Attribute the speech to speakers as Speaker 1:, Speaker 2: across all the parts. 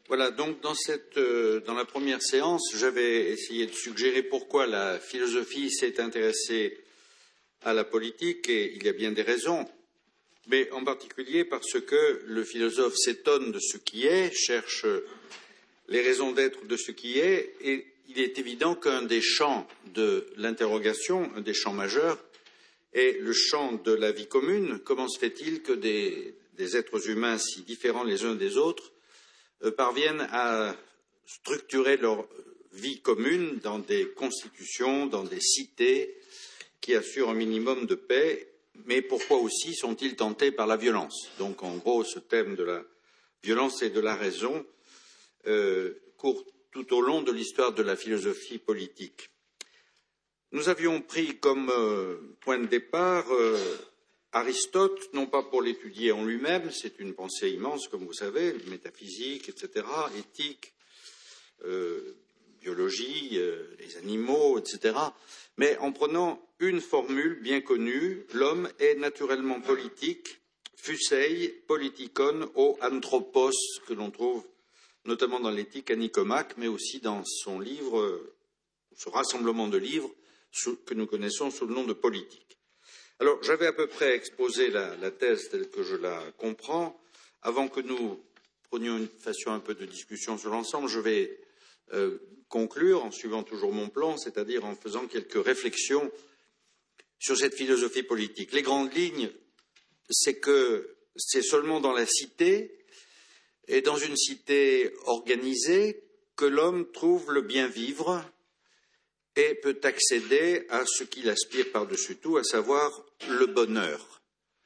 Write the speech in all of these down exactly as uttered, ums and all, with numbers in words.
Speaker 1: Voilà, donc dans, cette, euh, dans la première séance, j'avais essayé de suggérer pourquoi la philosophie s'est intéressée à la politique, et il y a bien des raisons, mais en particulier parce que le philosophe s'étonne de ce qui est, cherche les raisons d'être de ce qui est, et il est évident qu'un des champs de l'interrogation, un des champs majeurs, est le champ de la vie commune. Comment se fait-il que des, des êtres humains si différents les uns des autres euh, parviennent à structurer leur vie commune dans des constitutions, dans des cités qui assurent un minimum de paix, mais pourquoi aussi sont-ils tentés par la violence? Donc, en gros, ce thème de la violence et de la raison euh, court tout au long de l'histoire de la philosophie politique. Nous avions pris comme euh, point de départ euh, Aristote, non pas pour l'étudier en lui-même, c'est une pensée immense, comme vous savez, métaphysique, et cetera, éthique, euh, biologie, euh, les animaux, et cetera, mais en prenant une formule bien connue, l'homme est naturellement politique, fusei politikon o anthropos, que l'on trouve notamment dans l'éthique à Nicomaque, mais aussi dans son livre, ce rassemblement de livres que nous connaissons sous le nom de politique. Alors, j'avais à peu près exposé la, la thèse telle que je la comprends. Avant que nous prenions une, fassions un peu de discussion sur l'ensemble, je vais euh, conclure en suivant toujours mon plan, c'est-à-dire en faisant quelques réflexions sur cette philosophie politique. Les grandes lignes, c'est que c'est seulement dans la cité et dans une cité organisée que l'homme trouve le bien vivre et peut accéder à ce qu'il aspire par-dessus tout, à savoir le bonheur.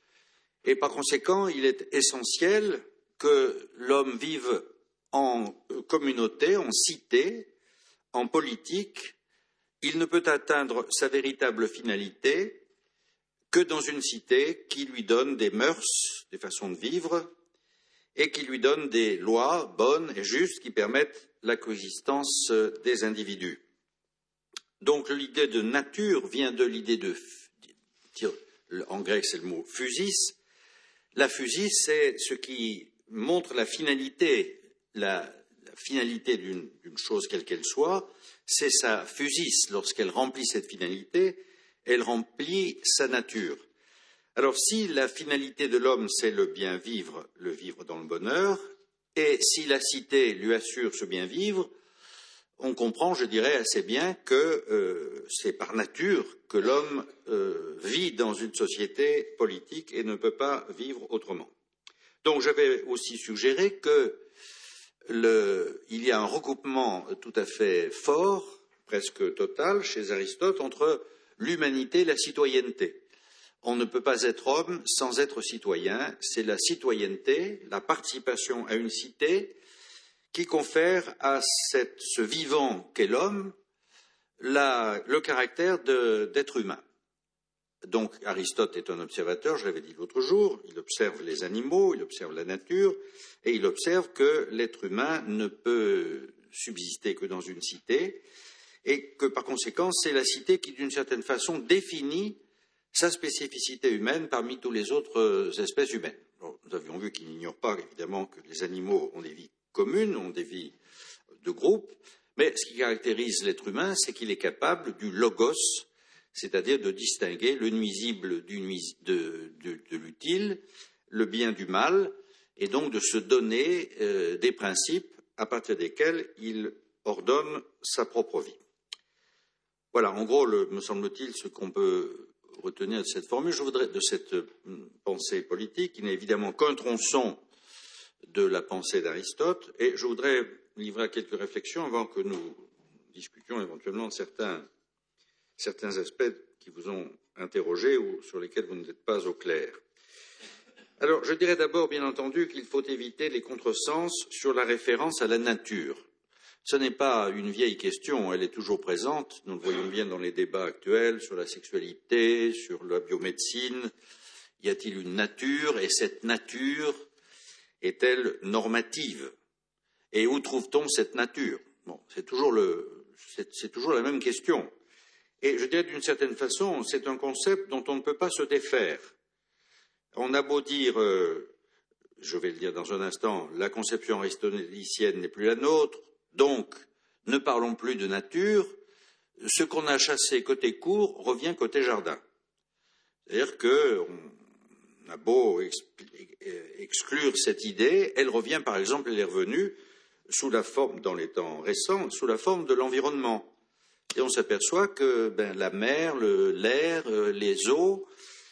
Speaker 1: Et par conséquent, il est essentiel que l'homme vive en communauté, en cité, en politique. Il ne peut atteindre sa véritable finalité que dans une cité qui lui donne des mœurs, des façons de vivre, et qui lui donne des lois bonnes et justes qui permettent la coexistence des individus. Donc l'idée de nature vient de l'idée de, en grec c'est le mot physis. La physis, c'est ce qui montre la finalité, la, la finalité d'une, d'une chose quelle qu'elle soit, c'est sa physis. Lorsqu'elle remplit cette finalité, elle remplit sa nature. Alors si la finalité de l'homme c'est le bien vivre, le vivre dans le bonheur, et si la cité lui assure ce bien vivre, on comprend, je dirais, assez bien que euh, c'est par nature que l'homme euh, vit dans une société politique et ne peut pas vivre autrement. Donc j'avais aussi suggéré que le, il y a un recoupement tout à fait fort, presque total, chez Aristote, entre l'humanité et la citoyenneté. On ne peut pas être homme sans être citoyen, c'est la citoyenneté, la participation à une cité, qui confère à cette, ce vivant qu'est l'homme la, le caractère de, d'être humain. Donc Aristote est un observateur, je l'avais dit l'autre jour, il observe les animaux, il observe la nature, et il observe que l'être humain ne peut subsister que dans une cité, et que par conséquent c'est la cité qui d'une certaine façon définit sa spécificité humaine parmi toutes les autres espèces humaines. Alors, nous avions vu qu'il n'ignore pas évidemment que les animaux ont des vies communes, ont des vies de groupe, mais ce qui caractérise l'être humain, c'est qu'il est capable du logos, c'est-à-dire de distinguer le nuisible du nuis, de, de, de l'utile, le bien du mal, et donc de se donner euh, des principes à partir desquels il ordonne sa propre vie. Voilà, en gros, le, me semble-t-il, ce qu'on peut retenir de cette formule, je voudrais, de cette pensée politique, qui n'est évidemment qu'un tronçon de la pensée d'Aristote, et je voudrais livrer à quelques réflexions avant que nous discutions éventuellement de certains, certains aspects qui vous ont interrogé ou sur lesquels vous n'êtes pas au clair. Alors, je dirais d'abord, bien entendu, qu'il faut éviter les contresens sur la référence à la nature. Ce n'est pas une vieille question, elle est toujours présente, nous le voyons bien dans les débats actuels sur la sexualité, sur la biomédecine. Y a-t-il une nature, et cette nature est-elle normative? Et où trouve-t-on cette nature? Bon, c'est toujours, le, c'est, c'est toujours la même question. Et je dirais d'une certaine façon, c'est un concept dont on ne peut pas se défaire. On a beau dire euh, je vais le dire dans un instant, la conception aristotélicienne n'est plus la nôtre, donc ne parlons plus de nature, ce qu'on a chassé côté cour revient côté jardin. C'est-à-dire qu'on a beau exclure cette idée, elle revient par exemple, elle est revenue sous la forme, dans les temps récents, sous la forme de l'environnement. Et on s'aperçoit que ben, la mer, le, l'air, euh, les eaux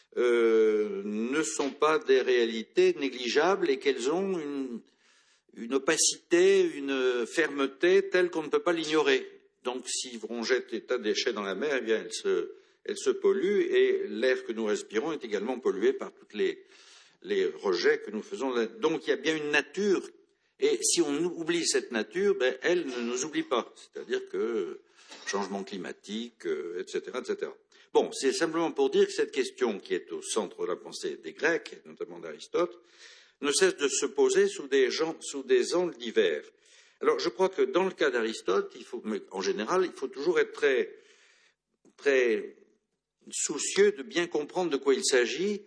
Speaker 1: euh, ne sont pas des réalités négligeables et qu'elles ont une, une opacité, une fermeté telle qu'on ne peut pas l'ignorer. Donc si on jette des tas de déchets dans la mer, eh bien, elle se, elle se pollue et l'air que nous respirons est également pollué par tous les, les rejets que nous faisons. Donc il y a bien une nature et si on oublie cette nature, ben, elle ne nous oublie pas. C'est-à-dire que changement climatique, euh, et cetera, et cetera. Bon, c'est simplement pour dire que cette question qui est au centre de la pensée des Grecs, notamment d'Aristote, ne cesse de se poser sous des, gens, sous des angles divers. Alors, je crois que dans le cas d'Aristote, il faut, mais en général, il faut toujours être très, très soucieux de bien comprendre de quoi il s'agit.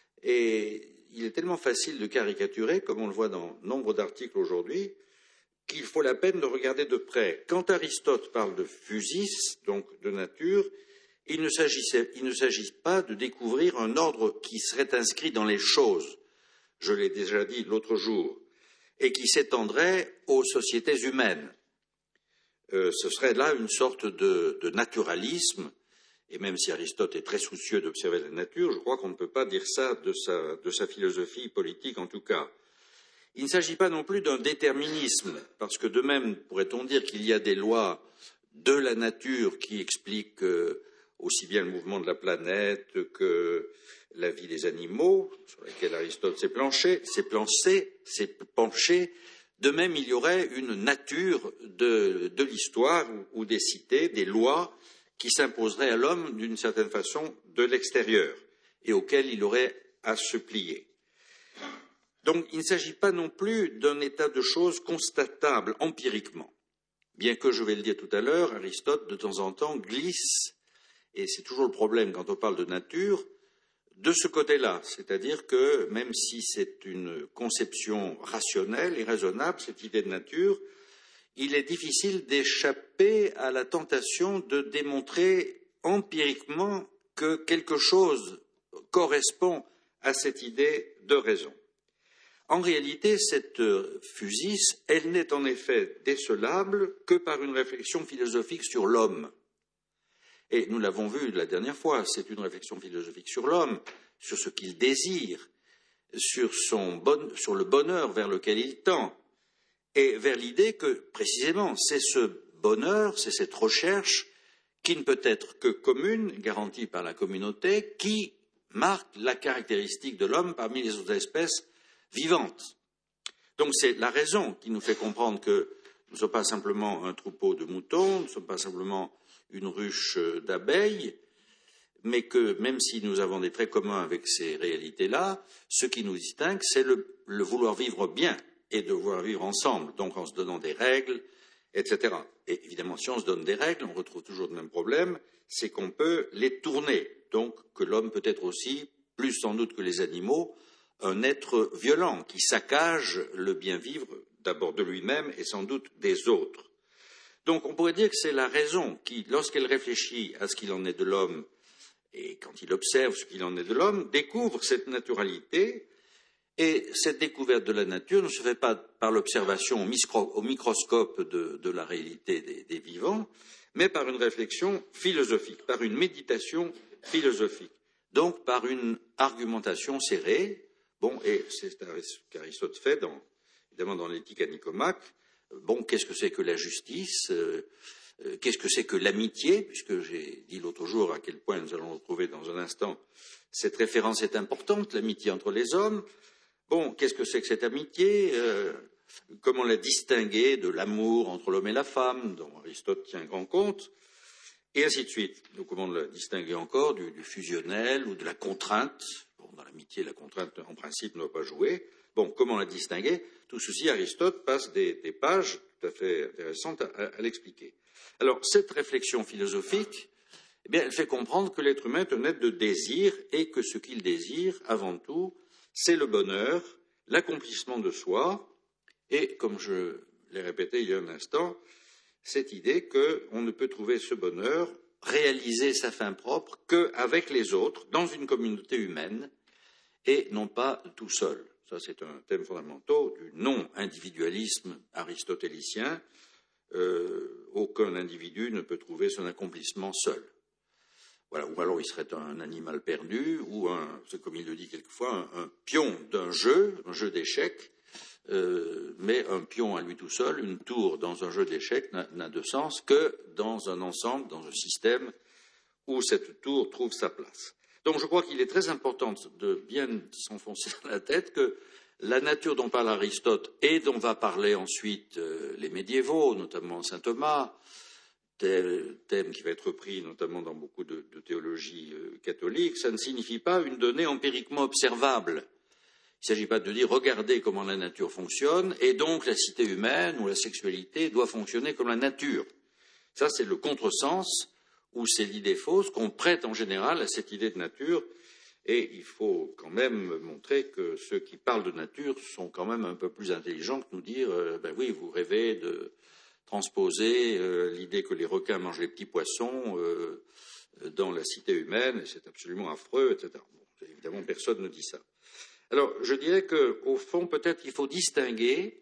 Speaker 1: Et il est tellement facile de caricaturer, comme on le voit dans nombre d'articles aujourd'hui, qu'il faut la peine de regarder de près. Quand Aristote parle de physis, donc de nature, il ne s'agit pas de découvrir un ordre qui serait inscrit dans les choses, je l'ai déjà dit l'autre jour, et qui s'étendrait aux sociétés humaines. Euh, ce serait là une sorte de, de naturalisme, et même si Aristote est très soucieux d'observer la nature, je crois qu'on ne peut pas dire ça de sa, de sa philosophie politique en tout cas. Il ne s'agit pas non plus d'un déterminisme, parce que de même pourrait-on dire qu'il y a des lois de la nature qui expliquent euh, aussi bien le mouvement de la planète que la vie des animaux, sur lesquels Aristote s'est planché, s'est planché, s'est penché. De même, il y aurait une nature de, de l'histoire ou, ou des cités, des lois qui s'imposeraient à l'homme d'une certaine façon de l'extérieur et auxquelles il aurait à se plier. Donc, il ne s'agit pas non plus d'un état de choses constatable empiriquement. Bien que, je vais le dire tout à l'heure, Aristote, de temps en temps, glisse, et c'est toujours le problème quand on parle de nature, de ce côté-là. C'est-à-dire que, même si c'est une conception rationnelle et raisonnable, cette idée de nature, il est difficile d'échapper à la tentation de démontrer empiriquement que quelque chose correspond à cette idée de raison. En réalité, cette physis, elle n'est en effet décelable que par une réflexion philosophique sur l'homme. Et nous l'avons vu la dernière fois, c'est une réflexion philosophique sur l'homme, sur ce qu'il désire, sur, son bon, sur le bonheur vers lequel il tend, et vers l'idée que, précisément, c'est ce bonheur, c'est cette recherche qui ne peut être que commune, garantie par la communauté, qui marque la caractéristique de l'homme parmi les autres espèces vivantes. Donc c'est la raison qui nous fait comprendre que nous ne sommes pas simplement un troupeau de moutons, nous ne sommes pas simplement une ruche d'abeilles, mais que même si nous avons des traits communs avec ces réalités-là, ce qui nous distingue, c'est le, le vouloir vivre bien et de vouloir vivre ensemble, donc en se donnant des règles, et cetera. Et évidemment, si on se donne des règles, on retrouve toujours le même problème, c'est qu'on peut les tourner, donc que l'homme peut être aussi, plus sans doute que les animaux, un être violent qui saccage le bien-vivre d'abord de lui-même et sans doute des autres. Donc on pourrait dire que c'est la raison qui, lorsqu'elle réfléchit à ce qu'il en est de l'homme et quand il observe ce qu'il en est de l'homme, découvre cette naturalité et cette découverte de la nature ne se fait pas par l'observation au microscope de, de la réalité des, des vivants, mais par une réflexion philosophique, par une méditation philosophique, donc par une argumentation serrée. Bon, et c'est ce qu'Aristote fait, dans, évidemment, dans l'éthique à Nicomaque. Bon, qu'est-ce que c'est que la justice euh, euh, Qu'est-ce que c'est que l'amitié? Puisque j'ai dit l'autre jour à quel point nous allons retrouver dans un instant. Cette référence est importante, l'amitié entre les hommes. Bon, qu'est-ce que c'est que cette amitié euh, Comment la distinguer de l'amour entre l'homme et la femme, dont Aristote tient grand compte, et ainsi de suite. Donc, comment la distinguer encore du, du fusionnel ou de la contrainte? Bon, dans l'amitié, la contrainte, en principe, ne doit pas jouer. Bon, comment la distinguer? Tout ceci, Aristote passe des, des pages tout à fait intéressantes à, à, à l'expliquer. Alors, cette réflexion philosophique, eh bien, elle fait comprendre que l'être humain est un être de désir et que ce qu'il désire, avant tout, c'est le bonheur, l'accomplissement de soi et, comme je l'ai répété il y a un instant, cette idée qu'on ne peut trouver ce bonheur, réaliser sa fin propre, qu'avec les autres, dans une communauté humaine, et non pas tout seul. Ça, c'est un thème fondamental du non-individualisme aristotélicien. Euh, aucun individu ne peut trouver son accomplissement seul. Voilà. Ou alors il serait un animal perdu, ou un, comme il le dit quelquefois, un, un pion d'un jeu, un jeu d'échecs, euh, mais un pion à lui tout seul, une tour dans un jeu d'échecs n'a de sens que dans un ensemble, dans un système où cette tour trouve sa place. Donc je crois qu'il est très important de bien s'enfoncer dans la tête que la nature dont parle Aristote et dont va parler ensuite euh, les médiévaux, notamment saint Thomas, thème qui va être repris notamment dans beaucoup de, de théologie euh, catholique, ça ne signifie pas une donnée empiriquement observable. Il ne s'agit pas de dire regardez comment la nature fonctionne et donc la cité humaine ou la sexualité doit fonctionner comme la nature. Ça, c'est le contresens ou c'est l'idée fausse qu'on prête en général à cette idée de nature. Et il faut quand même montrer que ceux qui parlent de nature sont quand même un peu plus intelligents que nous dire euh, ben oui, vous rêvez de transposer euh, l'idée que les requins mangent les petits poissons euh, dans la cité humaine, et c'est absolument affreux, et cetera. Bon, évidemment, personne ne dit ça. Alors, je dirais qu'au fond, peut-être qu'il faut distinguer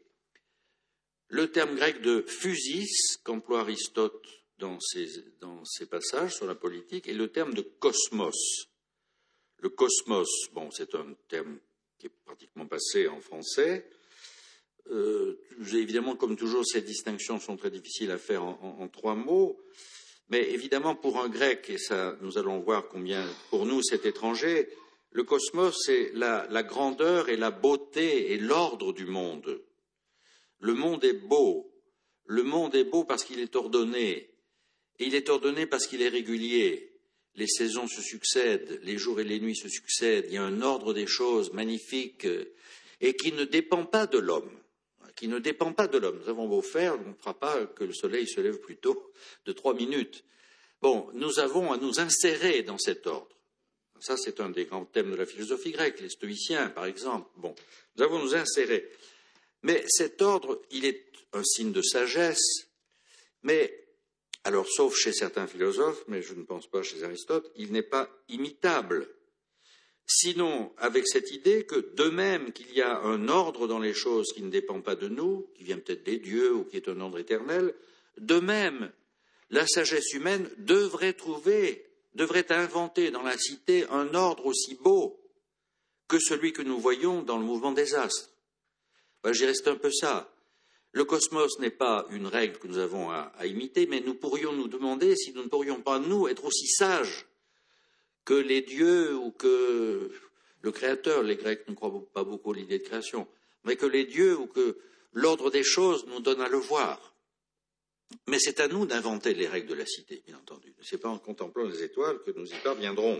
Speaker 1: le terme grec de physis, qu'emploie Aristote dans ses, dans ses passages sur la politique, et le terme de cosmos. Le cosmos, bon, c'est un terme qui est pratiquement passé en français. Euh, évidemment, comme toujours, ces distinctions sont très difficiles à faire en, en, en trois mots. Mais évidemment, pour un grec, et ça, nous allons voir combien pour nous c'est étranger, le cosmos, c'est la, la grandeur et la beauté et l'ordre du monde. Le monde est beau. Le monde est beau parce qu'il est ordonné. Et il est ordonné parce qu'il est régulier. Les saisons se succèdent, les jours et les nuits se succèdent. Il y a un ordre des choses magnifique et qui ne dépend pas de l'homme. Qui ne dépend pas de l'homme. Nous avons beau faire, on ne fera pas que le soleil se lève plus tôt de trois minutes. Bon, nous avons à nous insérer dans cet ordre. Ça, c'est un des grands thèmes de la philosophie grecque, les stoïciens, par exemple. Bon, nous avons à nous insérer. Mais cet ordre, il est un signe de sagesse, mais, alors, sauf chez certains philosophes, mais je ne pense pas chez Aristote, il n'est pas imitable. Sinon, avec cette idée que, de même qu'il y a un ordre dans les choses qui ne dépend pas de nous, qui vient peut-être des dieux ou qui est un ordre éternel, de même, la sagesse humaine devrait trouver, devrait inventer dans la cité un ordre aussi beau que celui que nous voyons dans le mouvement des astres. Ben, j'y reste un peu ça. Le cosmos n'est pas une règle que nous avons à, à imiter, mais nous pourrions nous demander si nous ne pourrions pas, nous, être aussi sages que les dieux ou que le Créateur. Les Grecs ne croient pas beaucoup à l'idée de création, mais que les dieux ou que l'ordre des choses nous donne à le voir. Mais c'est à nous d'inventer les règles de la cité, bien entendu. Ce n'est pas en contemplant les étoiles que nous y parviendrons.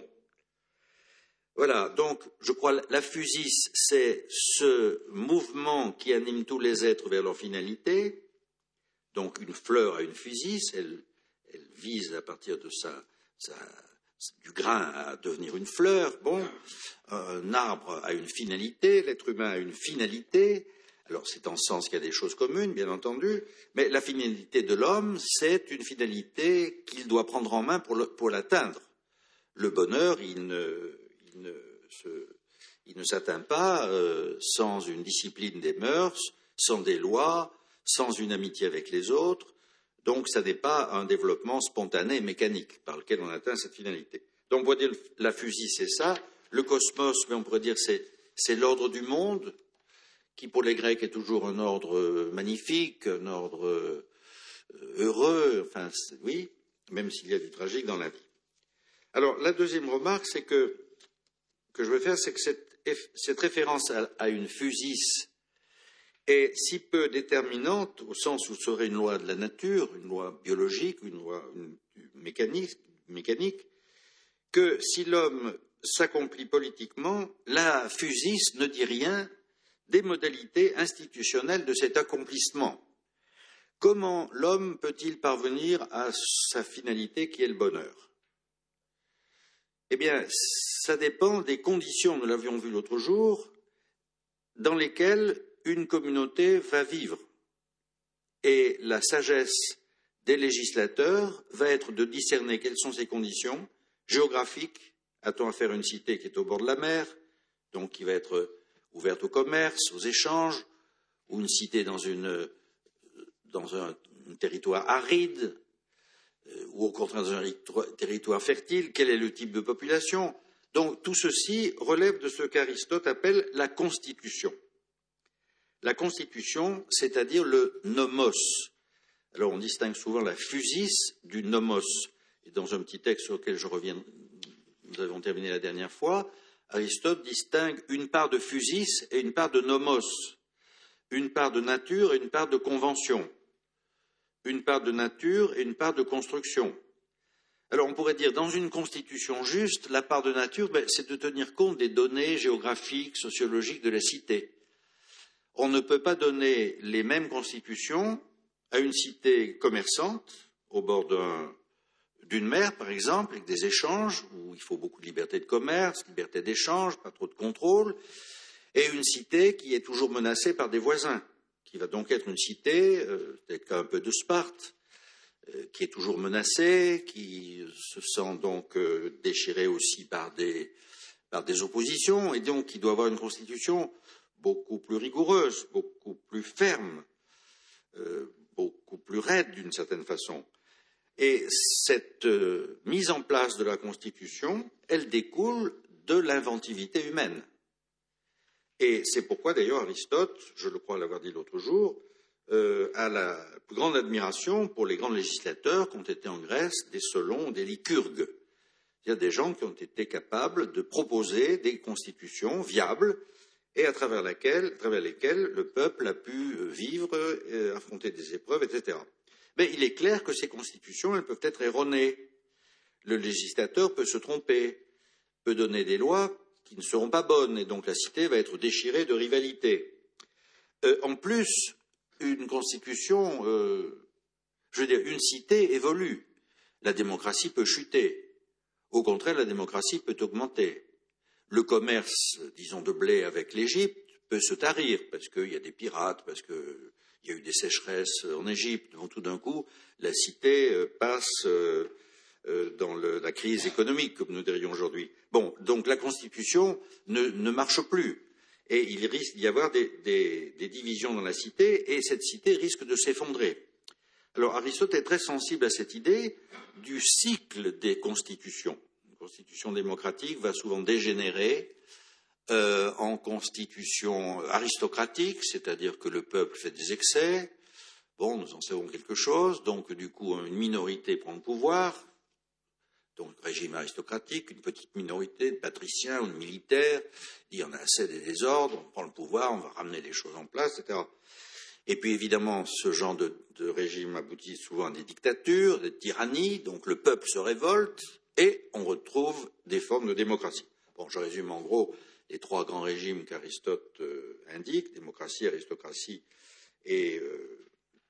Speaker 1: Voilà, donc je crois la physis, c'est ce mouvement qui anime tous les êtres vers leur finalité. Donc une fleur a une physis, elle, elle vise à partir de sa, sa, du grain à devenir une fleur. Bon, un arbre a une finalité, l'être humain a une finalité. Alors c'est en ce sens qu'il y a des choses communes, bien entendu, mais la finalité de l'homme, c'est une finalité qu'il doit prendre en main pour, le, pour l'atteindre. Le bonheur, il ne... Il ne, se, il ne s'atteint pas euh, sans une discipline des mœurs, sans des lois, sans une amitié avec les autres. Donc, ça n'est pas un développement spontané et mécanique par lequel on atteint cette finalité. Donc, on pourrait dire la physis, c'est ça. Le cosmos, mais on pourrait dire c'est, c'est l'ordre du monde, qui pour les Grecs est toujours un ordre magnifique, un ordre euh, heureux. Enfin, oui, même s'il y a du tragique dans la vie. Alors, la deuxième remarque, c'est que que je veux faire, c'est que cette, cette référence à, à une physis est si peu déterminante, au sens où ce serait une loi de la nature, une loi biologique, une loi une, mécanique, mécanique, que si l'homme s'accomplit politiquement, la physis ne dit rien des modalités institutionnelles de cet accomplissement. Comment l'homme peut-il parvenir à sa finalité qui est le bonheur ? Eh bien, ça dépend des conditions, nous l'avions vu l'autre jour, dans lesquels une communauté va vivre. Et la sagesse des législateurs va être de discerner quelles sont ces conditions géographiques. A-t-on affaire à une cité qui est au bord de la mer, donc qui va être ouverte au commerce, aux échanges, ou une cité dans, une, dans un, un territoire aride, ou au contraire dans un territoire fertile? Quel est le type de population? Donc tout ceci relève de ce qu'Aristote appelle la constitution. La constitution, c'est-à-dire le nomos. Alors on distingue souvent la physis du nomos. Et dans un petit texte sur lequel je reviens, nous avons terminé la dernière fois, Aristote distingue une part de physis et une part de nomos, une part de nature et une part de convention, une part de nature et une part de construction. Alors on pourrait dire, dans une constitution juste, la part de nature, ben, c'est de tenir compte des données géographiques, sociologiques de la cité. On ne peut pas donner les mêmes constitutions à une cité commerçante, au bord d'un, d'une mer, par exemple, avec des échanges, où il faut beaucoup de liberté de commerce, liberté d'échange, pas trop de contrôle, et une cité qui est toujours menacée par des voisins, qui va donc être une cité, euh, peut-être qu'un peu de Sparte, euh, qui est toujours menacée, qui se sent donc euh, déchirée aussi par des, par des oppositions, et donc qui doit avoir une constitution beaucoup plus rigoureuse, beaucoup plus ferme, euh, beaucoup plus raide d'une certaine façon. Et cette euh, mise en place de la Constitution, elle découle de l'inventivité humaine. Et c'est pourquoi d'ailleurs Aristote, je le crois l'avoir dit l'autre jour, euh, a la plus grande admiration pour les grands législateurs qui ont été en Grèce, des Solons, des Lycurgues. Il y a des gens qui ont été capables de proposer des constitutions viables et à travers, laquelle, à travers lesquelles le peuple a pu vivre, euh, affronter des épreuves, et cetera. Mais il est clair que ces constitutions, elles peuvent être erronées. Le législateur peut se tromper, peut donner des lois qui ne seront pas bonnes, et donc la cité va être déchirée de rivalité. Euh, en plus, une constitution, euh, je veux dire, une cité évolue. La démocratie peut chuter. Au contraire, la démocratie peut augmenter. Le commerce, disons, de blé avec l'Égypte peut se tarir, parce qu'il y a des pirates, parce qu'il y a eu des sécheresses en Égypte. Donc tout d'un coup, la cité passe dans le, la crise économique, comme nous dirions aujourd'hui. Bon, donc la Constitution ne, ne marche plus. Et il risque d'y avoir des, des, des divisions dans la cité, et cette cité risque de s'effondrer. Alors Aristote est très sensible à cette idée du cycle des constitutions. La constitution démocratique va souvent dégénérer euh, en constitution aristocratique, c'est-à-dire que le peuple fait des excès. Bon, nous en savons quelque chose, donc du coup une minorité prend le pouvoir, donc régime aristocratique, une petite minorité de patriciens ou de militaires, dit on a assez des désordres, on prend le pouvoir, on va ramener les choses en place, et cetera. Et puis évidemment, ce genre de, de régime aboutit souvent à des dictatures, des tyrannies, donc le peuple se révolte et on retrouve des formes de démocratie. Bon, je résume en gros les trois grands régimes qu'Aristote euh, indique, démocratie, aristocratie et, euh,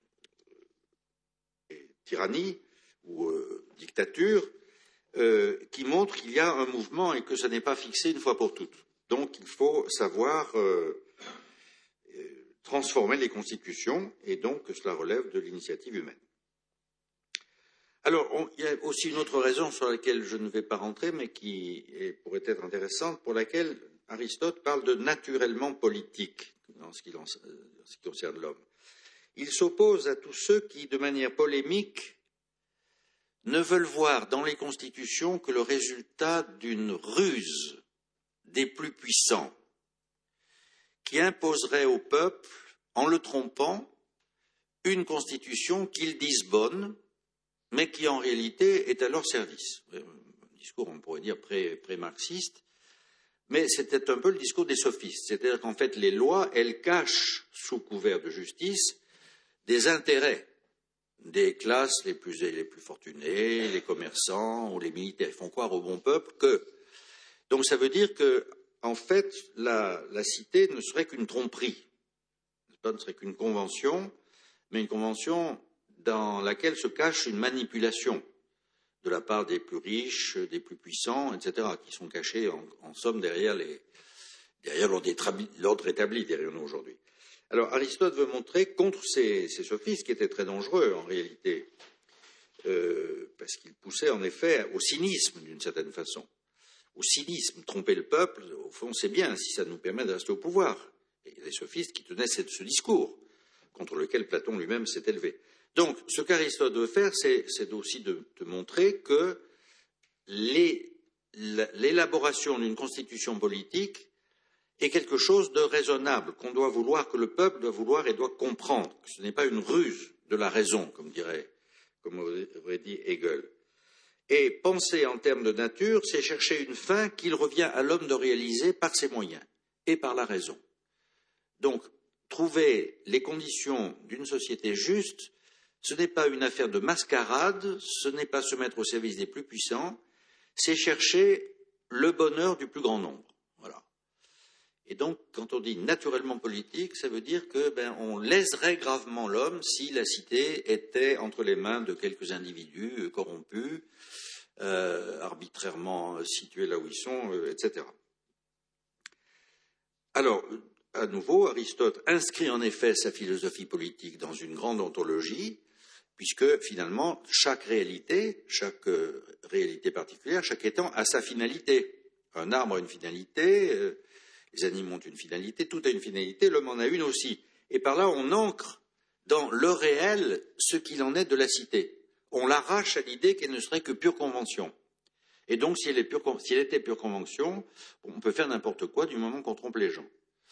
Speaker 1: et tyrannie ou euh, dictature, euh, qui montrent qu'il y a un mouvement et que ça n'est pas fixé une fois pour toutes. Donc il faut savoir euh, transformer les constitutions, et donc que cela relève de l'initiative humaine. Alors, on, il y a aussi une autre raison sur laquelle je ne vais pas rentrer, mais qui est, pourrait être intéressante, pour laquelle Aristote parle de naturellement politique en ce qui, en ce qui concerne l'homme. Il s'oppose à tous ceux qui, de manière polémique, ne veulent voir dans les constitutions que le résultat d'une ruse des plus puissants, qui imposerait au peuple, en le trompant, une constitution qu'ils disent bonne, mais qui en réalité est à leur service. Un discours, on pourrait dire, pré, pré-marxiste, mais c'était un peu le discours des sophistes. C'est-à-dire qu'en fait, les lois, elles cachent, sous couvert de justice, des intérêts des classes les plus, les plus fortunées, les commerçants ou les militaires. Ils font croire au bon peuple que... Donc ça veut dire que, en fait, la, la cité ne serait qu'une tromperie. Ce ne serait qu'une convention, mais une convention dans laquelle se cache une manipulation de la part des plus riches, des plus puissants, et cetera, qui sont cachés en, en somme derrière les, derrière l'ordre établi derrière nous aujourd'hui. Alors Aristote veut montrer contre ces, ces sophistes qui étaient très dangereux en réalité, euh, parce qu'ils poussaient en effet au cynisme d'une certaine façon. Au cynisme, tromper le peuple, au fond c'est bien si ça nous permet de rester au pouvoir. Et les sophistes qui tenaient ce, ce discours, contre lequel Platon lui-même s'est élevé. Donc ce qu'Aristote veut faire, c'est aussi de, de montrer que l'élaboration d'une constitution politique est quelque chose de raisonnable, qu'on doit vouloir, que le peuple doit vouloir et doit comprendre, que ce n'est pas une ruse de la raison, comme dirait, comme aurait dit Hegel. Et penser en termes de nature, c'est chercher une fin qu'il revient à l'homme de réaliser par ses moyens et par la raison. Donc, trouver les conditions d'une société juste, ce n'est pas une affaire de mascarade, ce n'est pas se mettre au service des plus puissants, c'est chercher le bonheur du plus grand nombre. Voilà. Et donc, quand on dit naturellement politique, ça veut dire que ben, on léserait gravement l'homme si la cité était entre les mains de quelques individus corrompus, euh, arbitrairement situés là où ils sont, euh, et cetera. Alors, à nouveau, Aristote inscrit en effet sa philosophie politique dans une grande ontologie, puisque finalement, chaque réalité, chaque euh, réalité particulière, chaque étant a sa finalité. Un arbre a une finalité, euh, les animaux ont une finalité, tout a une finalité, l'homme en a une aussi. Et par là, on ancre dans le réel ce qu'il en est de la cité. On l'arrache à l'idée qu'elle ne serait que pure convention. Et donc, si elle, est pure, si elle était pure convention, on peut faire n'importe quoi du moment qu'on trompe les gens.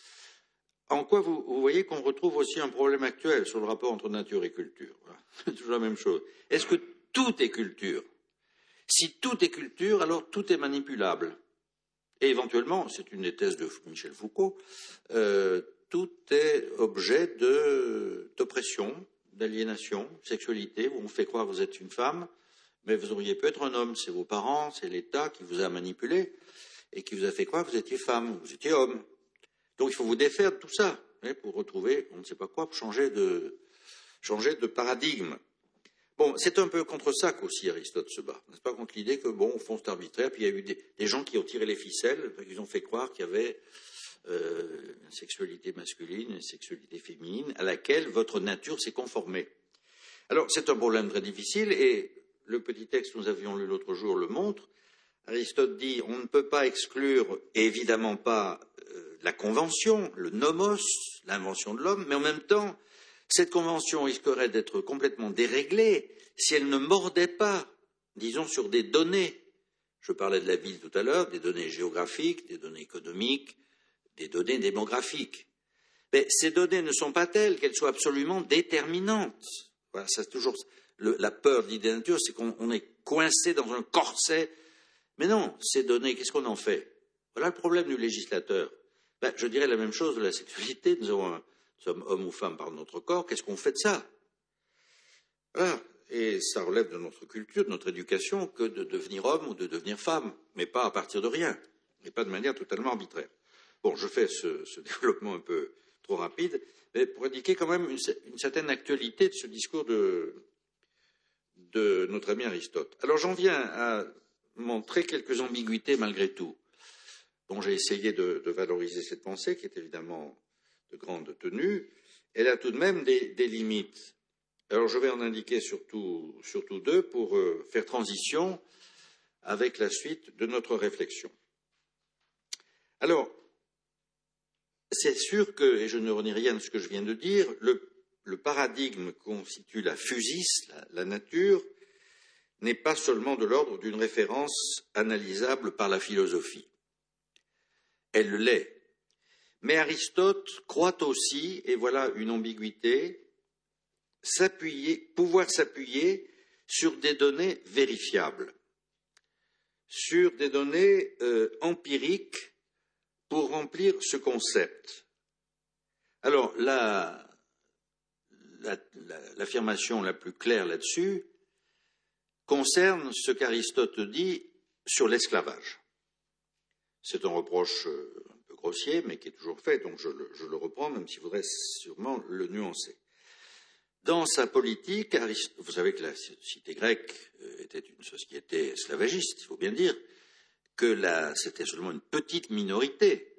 Speaker 1: En quoi vous, vous voyez qu'on retrouve aussi un problème actuel sur le rapport entre nature et culture. Voilà. C'est toujours la même chose. Est-ce que tout est culture? Si tout est culture, alors tout est manipulable. Et éventuellement, c'est une des thèses de Michel Foucault, euh, tout est objet d'oppression, d'aliénation, sexualité, où on fait croire que vous êtes une femme, mais vous auriez pu être un homme. C'est vos parents, c'est l'État qui vous a manipulé et qui vous a fait croire que vous étiez femme, vous étiez homme. Donc il faut vous défaire de tout ça hein, pour retrouver, on ne sait pas quoi, pour changer de, changer de paradigme. Bon, c'est un peu contre ça qu'aussi Aristote se bat, n'est-ce pas, contre l'idée que, bon, au fond, c'est arbitraire, puis il y a eu des, des gens qui ont tiré les ficelles, qui ont fait croire qu'il y avait euh, une sexualité masculine, une sexualité féminine, à laquelle votre nature s'est conformée. Alors, c'est un problème très difficile, et le petit texte que nous avions lu l'autre jour le montre. Aristote dit, on ne peut pas exclure, et évidemment pas, euh, la convention, le nomos, l'invention de l'homme, mais en même temps, cette convention risquerait d'être complètement déréglée si elle ne mordait pas, disons, sur des données. Je parlais de la ville tout à l'heure, des données géographiques, des données économiques, des données démographiques. Mais ces données ne sont pas telles qu'elles soient absolument déterminantes. Voilà, c'est toujours le, la peur de l'idée de nature, c'est qu'on est coincé dans un corset. Mais non, ces données, qu'est-ce qu'on en fait? Voilà le problème du législateur. Ben, je dirais la même chose de la sexualité. Nous avons un Nous sommes hommes ou femmes par notre corps, qu'est-ce qu'on fait de ça? Voilà. Et ça relève de notre culture, de notre éducation, que de devenir homme ou de devenir femme, mais pas à partir de rien, et pas de manière totalement arbitraire. Bon, je fais ce, ce développement un peu trop rapide, mais pour indiquer quand même une, une certaine actualité de ce discours de, de notre ami Aristote. Alors j'en viens à montrer quelques ambiguïtés malgré tout. Bon, j'ai essayé de, de valoriser cette pensée, qui est évidemment de grande tenue, elle a tout de même des, des limites. Alors je vais en indiquer surtout, surtout deux pour euh, faire transition avec la suite de notre réflexion. Alors, c'est sûr que, et je ne renie rien de ce que je viens de dire, le, le paradigme constitue la physis, la, la nature, n'est pas seulement de l'ordre d'une référence analysable par la philosophie. Elle l'est. Mais Aristote croit aussi, et voilà une ambiguïté, s'appuyer, pouvoir s'appuyer sur des données vérifiables, sur des données euh, empiriques pour remplir ce concept. Alors, la, la, la, l'affirmation la plus claire là-dessus concerne ce qu'Aristote dit sur l'esclavage. C'est un reproche euh, un peu grossier, mais qui est toujours fait, donc je le, je le reprends, même s'il faudrait sûrement le nuancer. Dans sa politique, vous savez que la cité grecque était une société esclavagiste, il faut bien dire, que la, c'était seulement une petite minorité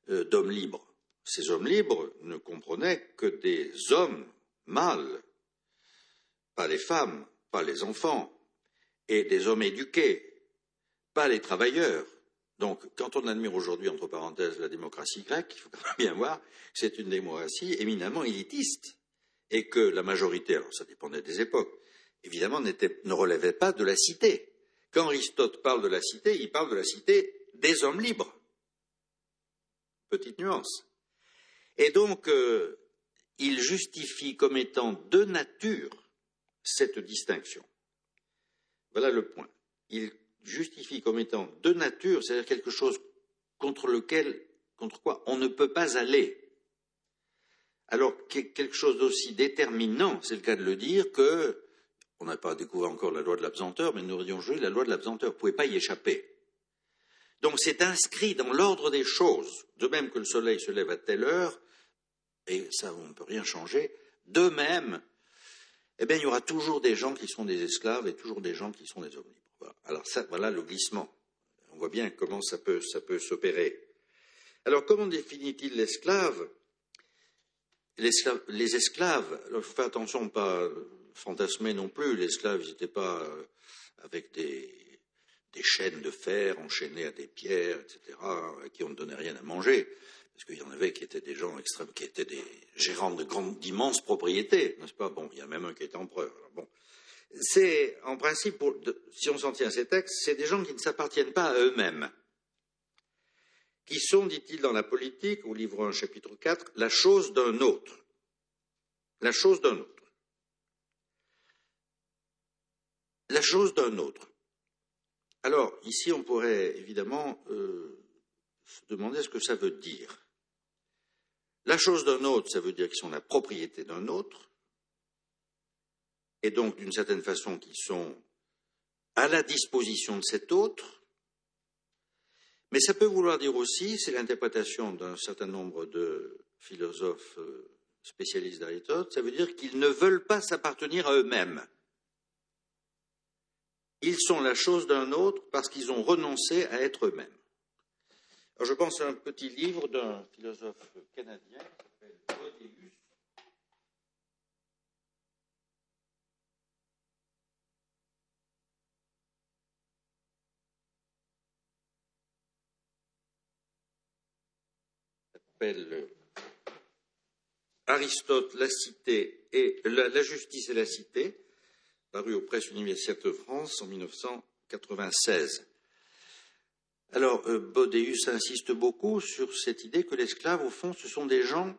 Speaker 1: euh, d'hommes libres. Ces hommes libres ne comprenaient que des hommes mâles, pas les femmes, pas les enfants, et des hommes éduqués, pas les travailleurs. Donc, quand on admire aujourd'hui, entre parenthèses, la démocratie grecque, il faut quand même bien voir que c'est une démocratie éminemment élitiste, et que la majorité, alors ça dépendait des époques, évidemment ne relevait pas de la cité. Quand Aristote parle de la cité, il parle de la cité des hommes libres. Petite nuance. Et donc, euh, il justifie comme étant de nature cette distinction. Voilà le point. Il justifie comme étant de nature, c'est-à-dire quelque chose contre lequel, contre quoi on ne peut pas aller. Alors, quelque chose d'aussi déterminant, c'est le cas de le dire, que, on n'a pas découvert encore la loi de l'absenteur, mais nous aurions joué la loi de l'absenteur, vous ne pouvez pas y échapper. Donc c'est inscrit dans l'ordre des choses, de même que le soleil se lève à telle heure, et ça on ne peut rien changer, de même, eh bien il y aura toujours des gens qui sont des esclaves et toujours des gens qui sont des hommes libres. Voilà. Alors ça, voilà le glissement. On voit bien comment ça peut, ça peut s'opérer. Alors comment définit-il l'esclave ? L'esclave, les esclaves, il faut faire attention à ne pas fantasmer non plus, les esclaves n'étaient pas avec des, des chaînes de fer enchaînées à des pierres, et cetera, à qui on ne donnait rien à manger, parce qu'il y en avait qui étaient des gens extrêmes, qui étaient des gérants de grandes, d'immenses propriétés, n'est-ce pas ? Bon, il y a même un qui était empereur. Alors, bon. C'est, en principe, pour, de, si on s'en tient à ces textes, c'est des gens qui ne s'appartiennent pas à eux-mêmes, qui sont, dit-il dans la politique, au livre un, chapitre quatre, la chose d'un autre. La chose d'un autre. La chose d'un autre. Alors, ici, on pourrait évidemment euh, se demander ce que ça veut dire. La chose d'un autre, ça veut dire qu'ils sont la propriété d'un autre, et donc, d'une certaine façon, qu'ils sont à la disposition de cet autre. Mais ça peut vouloir dire aussi, c'est l'interprétation d'un certain nombre de philosophes spécialistes d'Aristote, ça veut dire qu'ils ne veulent pas s'appartenir à eux-mêmes. Ils sont la chose d'un autre parce qu'ils ont renoncé à être eux-mêmes. Alors je pense à un petit livre d'un philosophe canadien qui s'appelle Bodéus. S'appelle Aristote, la cité et la, la justice et la cité, paru aux presses universitaires de France en mille neuf cent quatre-vingt-seize. Alors, euh, Bodéus insiste beaucoup sur cette idée que l'esclave, au fond, ce sont des gens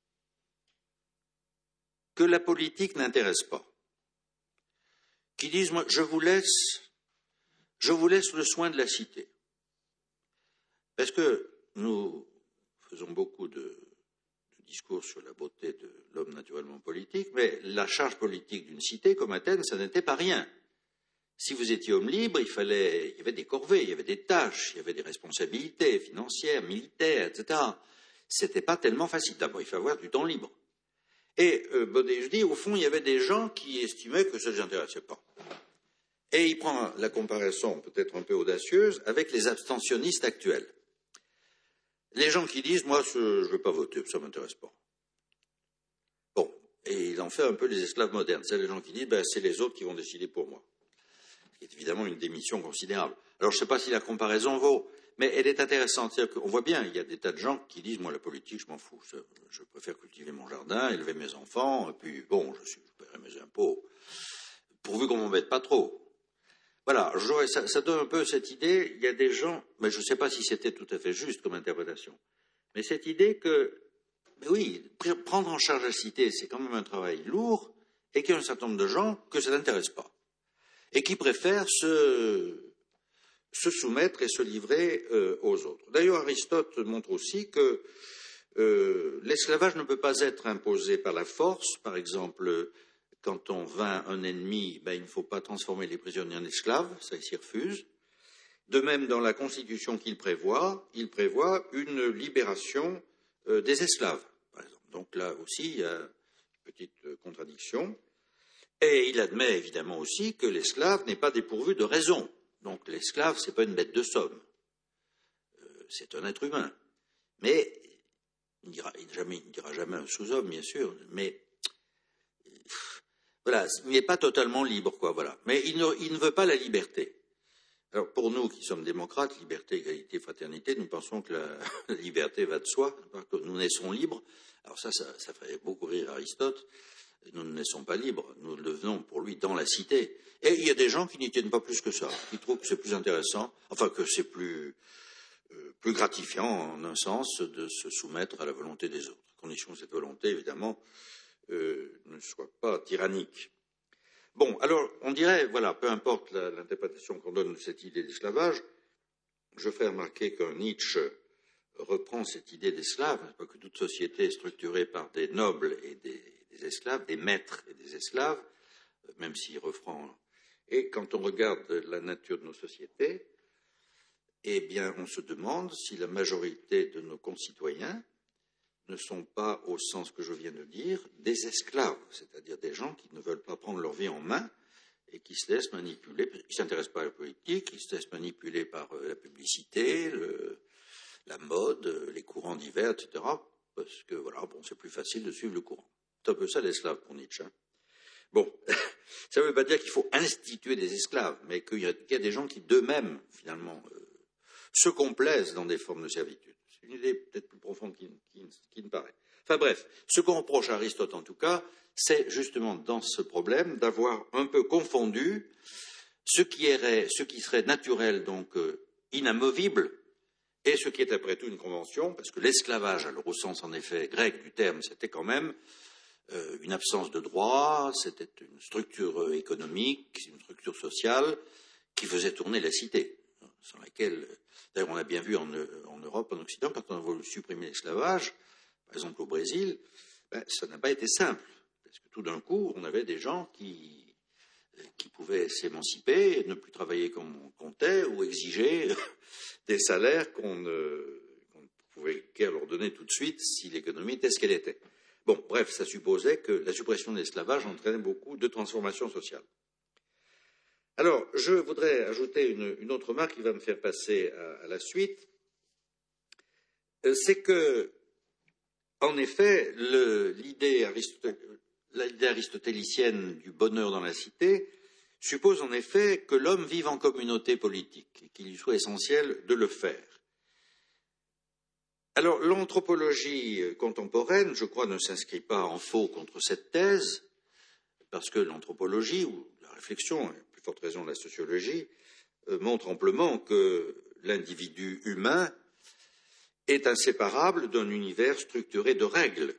Speaker 1: que la politique n'intéresse pas, qui disent, moi, je vous laisse, je vous laisse le soin de la cité. Parce que nous faisons beaucoup de, de discours sur la beauté de l'homme naturellement politique, mais la charge politique d'une cité comme Athènes, ça n'était pas rien. Si vous étiez homme libre, il fallait, il y avait des corvées, il y avait des tâches, il y avait des responsabilités financières, militaires, et cetera. C'était pas tellement facile. D'abord, il faut avoir du temps libre. Et euh, Bodéus dit, au fond, il y avait des gens qui estimaient que ça ne les intéressait pas. Et il prend la comparaison, peut-être un peu audacieuse, avec les abstentionnistes actuels. Les gens qui disent, moi, je ne veux pas voter, ça ne m'intéresse pas. Bon, et il en fait un peu les esclaves modernes. C'est les gens qui disent, ben, c'est les autres qui vont décider pour moi. C'est évidemment une démission considérable. Alors, je ne sais pas si la comparaison vaut, mais elle est intéressante. C'est-à-dire qu'on voit bien, il y a des tas de gens qui disent, moi, la politique, je m'en fous. Je préfère cultiver mon jardin, élever mes enfants, et puis, bon, je, suis, je paierai mes impôts, pourvu qu'on ne m'embête pas trop. Voilà, ça, ça donne un peu cette idée, il y a des gens, mais je ne sais pas si c'était tout à fait juste comme interprétation, mais cette idée que, mais oui, prendre en charge la cité, c'est quand même un travail lourd, et qu'il y a un certain nombre de gens que ça n'intéresse pas, et qui préfèrent se, se soumettre et se livrer euh, aux autres. D'ailleurs, Aristote montre aussi que euh, l'esclavage ne peut pas être imposé par la force, par exemple, quand on vainc un ennemi, ben, il ne faut pas transformer les prisonniers en esclaves, ça il s'y refuse. De même, dans la Constitution qu'il prévoit, il prévoit une libération euh, des esclaves, par exemple. Donc là aussi, il y a une petite euh, contradiction. Et il admet évidemment aussi que l'esclave n'est pas dépourvu de raison. Donc l'esclave, ce n'est pas une bête de somme. Euh, c'est un être humain. Mais il ne dira, jamais, il ne dira jamais un sous-homme, bien sûr, mais voilà, il n'est pas totalement libre, quoi, voilà. Mais il ne, il ne veut pas la liberté. Alors, pour nous qui sommes démocrates, liberté, égalité, fraternité, nous pensons que la, la liberté va de soi, que nous naissons libres. Alors ça, ça, ça ferait beaucoup rire Aristote. Nous ne naissons pas libres, nous le devenons pour lui dans la cité. Et il y a des gens qui n'y tiennent pas plus que ça, qui trouvent que c'est plus intéressant, enfin que c'est plus, euh, plus gratifiant en un sens de se soumettre à la volonté des autres, à condition que cette volonté, évidemment, euh, ne soit pas tyrannique. Bon, alors, on dirait, voilà, peu importe l'interprétation qu'on donne de cette idée d'esclavage, je ferai remarquer que Nietzsche reprend cette idée d'esclave, que toute société est structurée par des nobles et des, des esclaves, des maîtres et des esclaves, même s'il reprend. Et quand on regarde la nature de nos sociétés, eh bien, on se demande si la majorité de nos concitoyens ne sont pas, au sens que je viens de dire, des esclaves, c'est-à-dire des gens qui ne veulent pas prendre leur vie en main et qui se laissent manipuler, ils ne s'intéressent pas à la politique, ils se laissent manipuler par la publicité, le, la mode, les courants divers, et cetera, parce que, voilà, bon, c'est plus facile de suivre le courant. C'est un peu ça l'esclave pour Nietzsche. Hein. Bon, ça ne veut pas dire qu'il faut instituer des esclaves, mais qu'il y, y a des gens qui, d'eux-mêmes, finalement, euh, se complaisent dans des formes de servitude. C'est une idée peut-être plus profonde qui, qui, qui ne paraît. Enfin bref, ce qu'on reproche à Aristote en tout cas, c'est justement dans ce problème d'avoir un peu confondu ce qui, irait, ce qui serait naturel, donc euh, inamovible, et ce qui est après tout une convention, parce que l'esclavage, alors au sens en effet grec du terme, c'était quand même euh, une absence de droit, c'était une structure économique, une structure sociale qui faisait tourner la cité, sans laquelle, d'ailleurs on a bien vu en, en Europe, en Occident, quand on a voulu supprimer l'esclavage, par exemple au Brésil, ben, ça n'a pas été simple, parce que tout d'un coup, on avait des gens qui, qui pouvaient s'émanciper, et ne plus travailler comme on comptait, ou exiger des salaires qu'on ne, qu'on ne pouvait guère leur donner tout de suite si l'économie était ce qu'elle était. Bon, bref, ça supposait que la suppression de l'esclavage entraînait beaucoup de transformations sociales. Alors, je voudrais ajouter une, une autre remarque qui va me faire passer à, à la suite. Euh, c'est que, en effet, l'idée aristoté, aristotélicienne du bonheur dans la cité suppose en effet que l'homme vive en communauté politique et qu'il lui soit essentiel de le faire. Alors, l'anthropologie contemporaine, je crois, ne s'inscrit pas en faux contre cette thèse, parce que l'anthropologie, ou la réflexion, à plus forte raison la sociologie, euh, montre amplement que l'individu humain est inséparable d'un univers structuré de règles,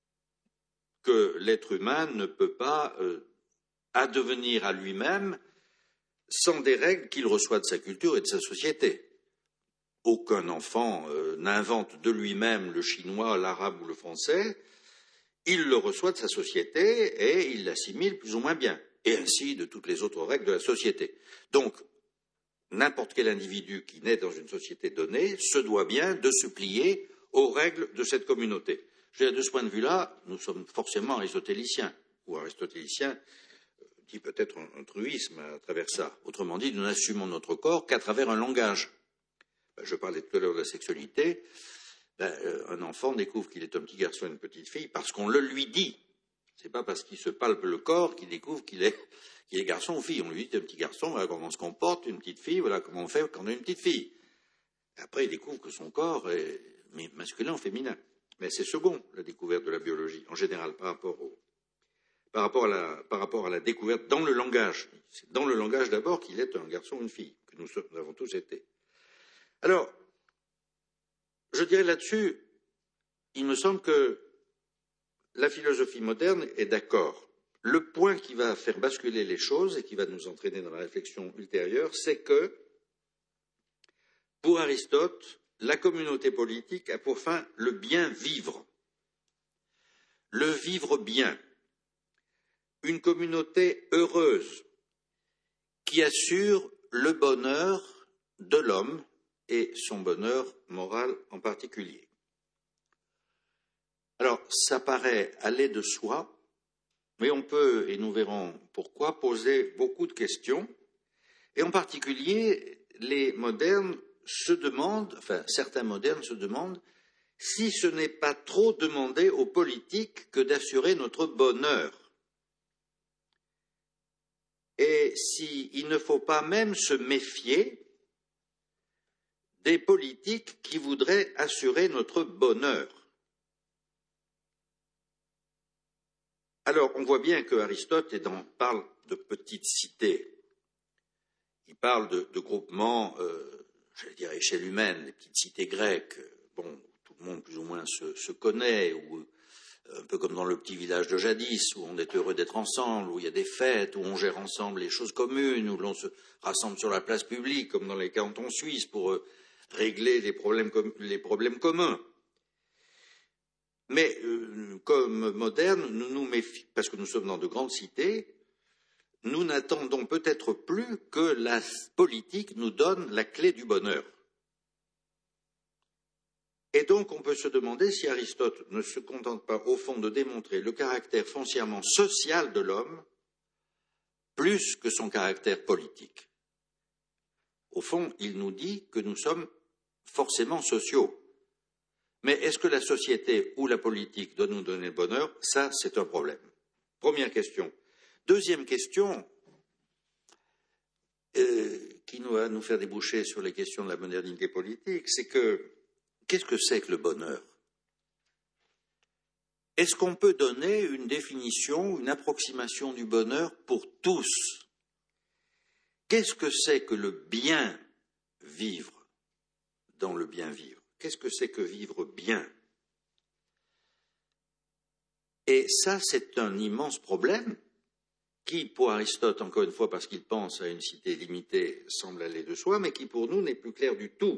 Speaker 1: que l'être humain ne peut pas euh, addevenir à lui-même sans des règles qu'il reçoit de sa culture et de sa société. Aucun enfant euh, n'invente de lui-même le chinois, l'arabe ou le français, il le reçoit de sa société et il l'assimile plus ou moins bien, et ainsi de toutes les autres règles de la société. Donc, n'importe quel individu qui naît dans une société donnée se doit bien de se plier aux règles de cette communauté. Je dirais, de ce point de vue-là, nous sommes forcément aristotéliciens, ou aristotéliciens dit peut-être un, un truisme à travers ça. Autrement dit, nous n'assumons notre corps qu'à travers un langage. Ben, je parlais tout à l'heure de la sexualité. Ben, euh, un enfant découvre qu'il est un petit garçon et une petite fille parce qu'on le lui dit. Ce n'est pas parce qu'il se palpe le corps qu'il découvre qu'il est, qu'il est garçon ou fille. On lui dit, t'es un petit garçon, voilà comment on se comporte, une petite fille, voilà comment on fait quand on est une petite fille. Et après, il découvre que son corps est masculin ou féminin. Mais c'est second, la découverte de la biologie, en général, par rapport, au, par rapport, à, la, par rapport à la découverte dans le langage. C'est dans le langage d'abord qu'il est un garçon ou une fille, que nous, nous avons tous été. Alors, je dirais là-dessus, il me semble que la philosophie moderne est d'accord. Le point qui va faire basculer les choses et qui va nous entraîner dans la réflexion ultérieure, c'est que, pour Aristote, la communauté politique a pour fin le bien vivre. Le vivre bien. Une communauté heureuse qui assure le bonheur de l'homme et son bonheur moral en particulier. Alors, ça paraît aller de soi, mais on peut, et nous verrons pourquoi, poser beaucoup de questions, et en particulier, les modernes se demandent, enfin, certains modernes se demandent, si ce n'est pas trop demander aux politiques que d'assurer notre bonheur. Et s'il ne faut pas même se méfier des politiques qui voudraient assurer notre bonheur. Alors, on voit bien que Aristote parle de petites cités. Il parle de, de groupements, euh, j'allais dire à échelle humaine, les petites cités grecques. Bon, tout le monde plus ou moins se, se connaît, ou un peu comme dans le petit village de jadis, où on est heureux d'être ensemble, où il y a des fêtes, où on gère ensemble les choses communes, où l'on se rassemble sur la place publique, comme dans les cantons suisses, pour euh, régler les problèmes, les problèmes communs. Mais euh, comme modernes, nous nous méfions, parce que nous sommes dans de grandes cités, nous n'attendons peut-être plus que la politique nous donne la clé du bonheur. Et donc on peut se demander si Aristote ne se contente pas au fond de démontrer le caractère foncièrement social de l'homme plus que son caractère politique. Au fond, il nous dit que nous sommes forcément sociaux. Mais est-ce que la société ou la politique doit nous donner le bonheur? Ça, c'est un problème. Première question. Deuxième question, euh, qui nous va nous faire déboucher sur les questions de la modernité politique, c'est que qu'est-ce que c'est que le bonheur? Est-ce qu'on peut donner une définition, une approximation du bonheur pour tous? Qu'est-ce que c'est que le bien vivre dans le bien vivre? Qu'est-ce que c'est que vivre bien? Et ça, c'est un immense problème qui, pour Aristote, encore une fois, parce qu'il pense à une cité limitée, semble aller de soi, mais qui, pour nous, n'est plus clair du tout.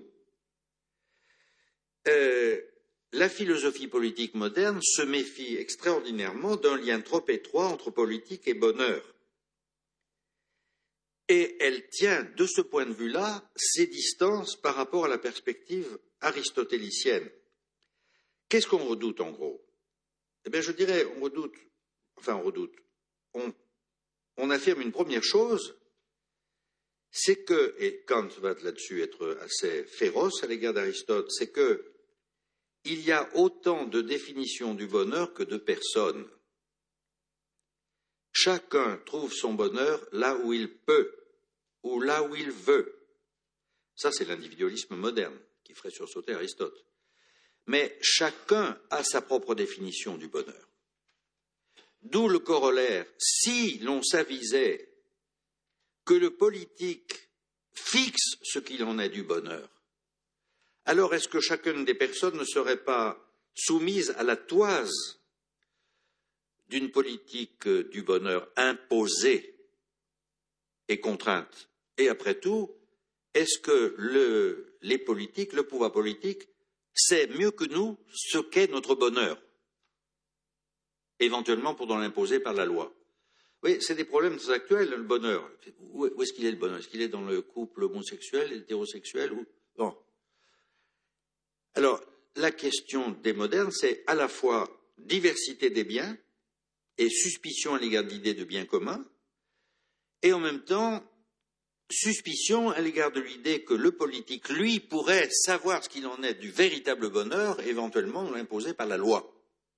Speaker 1: Euh, la philosophie politique moderne se méfie extraordinairement d'un lien trop étroit entre politique et bonheur. Et elle tient, de ce point de vue-là, ses distances par rapport à la perspective aristotélicienne. Qu'est-ce qu'on redoute, en gros? Eh bien, je dirais, on redoute, enfin, on redoute, on, on affirme une première chose, c'est que, et Kant va là-dessus être assez féroce à l'égard d'Aristote, c'est que il y a autant de définitions du bonheur que de personnes. Chacun trouve son bonheur là où il peut, ou là où il veut. Ça, c'est l'individualisme moderne, qui ferait sursauter Aristote. Mais chacun a sa propre définition du bonheur. D'où le corollaire, si l'on s'avisait que le politique fixe ce qu'il en est du bonheur, alors est-ce que chacune des personnes ne serait pas soumise à la toise d'une politique du bonheur imposée et contrainte? Et après tout, est-ce que le, les politiques, le pouvoir politique, sait mieux que nous ce qu'est notre bonheur, éventuellement pour l'imposer par la loi? Oui, c'est des problèmes très actuels, le bonheur. Où est-ce qu'il est le bonheur? Est-ce qu'il est dans le couple homosexuel, hétérosexuel ou... Bon. Alors, la question des modernes, c'est à la fois diversité des biens et suspicion à l'égard d'idées de biens communs, et en même temps, suspicion à l'égard de l'idée que le politique, lui, pourrait savoir ce qu'il en est du véritable bonheur, éventuellement l'imposer par la loi.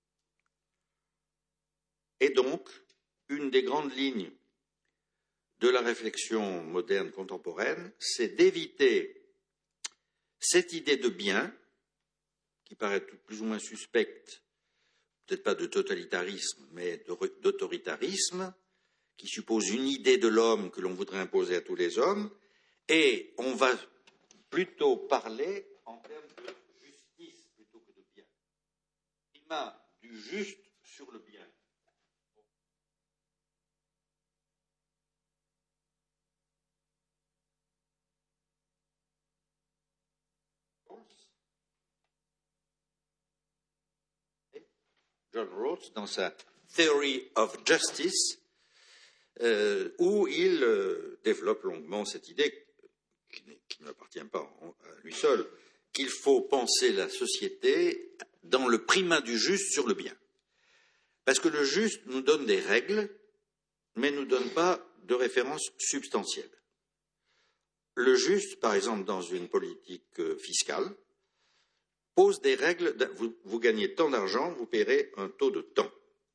Speaker 1: Et donc, une des grandes lignes de la réflexion moderne contemporaine, c'est d'éviter cette idée de bien, qui paraît plus ou moins suspecte, peut-être pas de totalitarisme, mais d'autoritarisme, qui suppose une idée de l'homme que l'on voudrait imposer à tous les hommes, et on va plutôt parler en termes de justice plutôt que de bien. Climat du juste sur le bien. John Rawls, dans sa Theory of Justice, euh, où il euh, développe longuement cette idée, qui, qui ne m'appartient pas à lui seul, qu'il faut penser la société dans le primat du juste sur le bien. Parce que le juste nous donne des règles, mais ne nous donne pas de référence substantielle. Le juste, par exemple, dans une politique fiscale, pose des règles, vous, vous gagnez tant d'argent, vous paierez un taux de temps.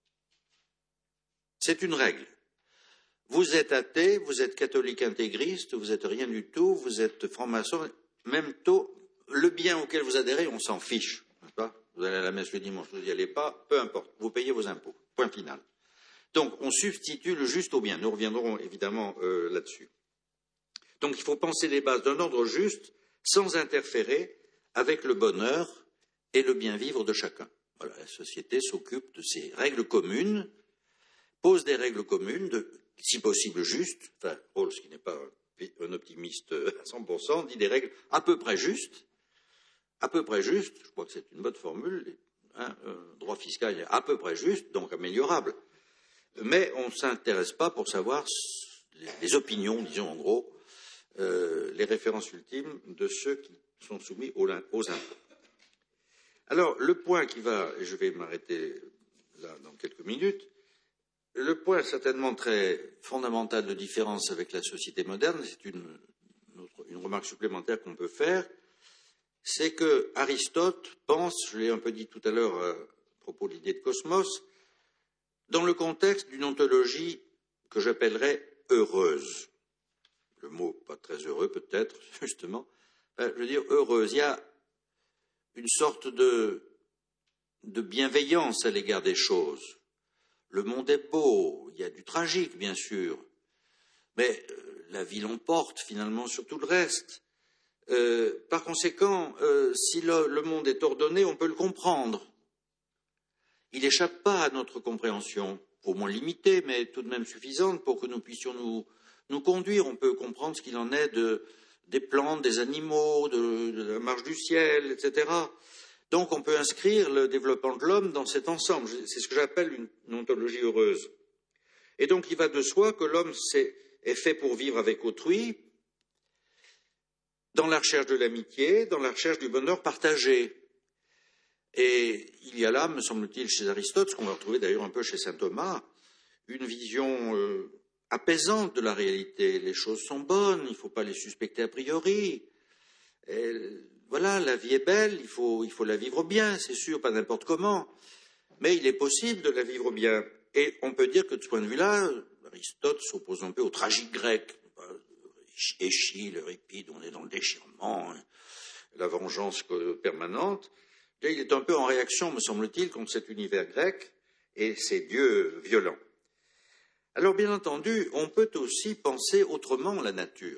Speaker 1: C'est une règle. Vous êtes athée, vous êtes catholique intégriste, vous êtes rien du tout, vous êtes franc-maçon, même taux, le bien auquel vous adhérez, on s'en fiche. N'est-ce pas ? Vous allez à la messe le dimanche, vous n'y allez pas, peu importe, vous payez vos impôts. Point final. Donc, on substitue le juste au bien. Nous reviendrons évidemment euh, là-dessus. Donc, il faut penser les bases d'un ordre juste, sans interférer avec le bonheur et le bien-vivre de chacun. Voilà, la société s'occupe de ces règles communes, pose des règles communes, de, si possible justes, enfin, Rawls, qui n'est pas un, un optimiste à cent pour cent, dit des règles à peu près justes, à peu près justes, je crois que c'est une bonne formule, hein, euh, droit fiscal est à peu près juste, donc améliorable. Mais on ne s'intéresse pas pour savoir les, les opinions, disons en gros, euh, les références ultimes de ceux qui sont soumis aux, aux impôts. Alors, le point qui va, et je vais m'arrêter là dans quelques minutes, le point certainement très fondamental de différence avec la société moderne, c'est une, une, une remarque supplémentaire qu'on peut faire, c'est que Aristote pense, je l'ai un peu dit tout à l'heure à propos de l'idée de cosmos, dans le contexte d'une ontologie que j'appellerais heureuse. Le mot pas très heureux peut-être, justement. Enfin, je veux dire heureuse. Il y a une sorte de, de bienveillance à l'égard des choses. Le monde est beau, il y a du tragique, bien sûr, mais euh, la vie l'emporte finalement sur tout le reste. Euh, par conséquent, euh, si le, le monde est ordonné, on peut le comprendre. Il n'échappe pas à notre compréhension, au moins limitée, mais tout de même suffisante pour que nous puissions nous, nous conduire. On peut comprendre ce qu'il en est de, des plantes, des animaux, de, de la marche du ciel, et cetera. Donc on peut inscrire le développement de l'homme dans cet ensemble. C'est ce que j'appelle une, une ontologie heureuse. Et donc il va de soi que l'homme est, est fait pour vivre avec autrui, dans la recherche de l'amitié, dans la recherche du bonheur partagé. Et il y a là, me semble-t-il, chez Aristote, ce qu'on va retrouver d'ailleurs un peu chez saint Thomas, une vision euh, apaisante de la réalité. Les choses sont bonnes, il ne faut pas les suspecter a priori. Et, voilà, la vie est belle, il faut, il faut la vivre bien, c'est sûr, pas n'importe comment, mais il est possible de la vivre bien. Et on peut dire que de ce point de vue-là, Aristote s'oppose un peu au tragique grec. Échille, Euripide, on est dans le déchirement, la vengeance permanente. Et il est un peu en réaction, me semble-t-il, contre cet univers grec et ses dieux violents. Alors, bien entendu, on peut aussi penser autrement la nature.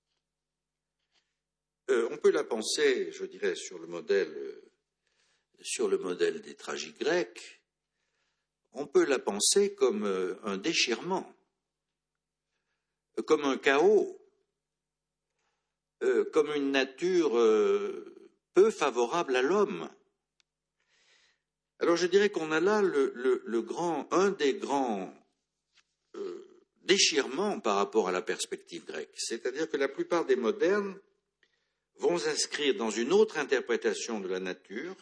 Speaker 1: Euh, on peut la penser, je dirais, sur le modèle, sur le modèle des tragiques grecs. On peut la penser comme un déchirement, comme un chaos, euh, comme une nature euh, peu favorable à l'homme. Alors je dirais qu'on a là le, le, le grand, un des grands euh, déchirements par rapport à la perspective grecque. C'est-à-dire que la plupart des modernes vont s'inscrire dans une autre interprétation de la nature,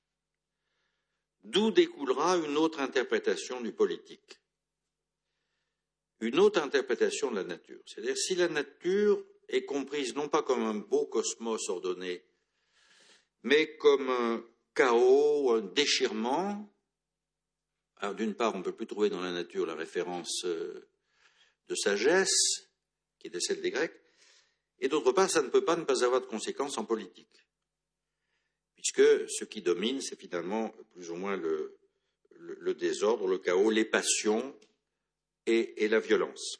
Speaker 1: d'où découlera une autre interprétation du politique. Une autre interprétation de la nature. C'est-à-dire si la nature est comprise non pas comme un beau cosmos ordonné, mais comme un chaos, un déchirement. Alors d'une part, on ne peut plus trouver dans la nature la référence de sagesse, qui était celle des Grecs, et d'autre part, ça ne peut pas ne pas avoir de conséquences en politique, puisque ce qui domine, c'est finalement plus ou moins le, le, le désordre, le chaos, les passions et, et la violence.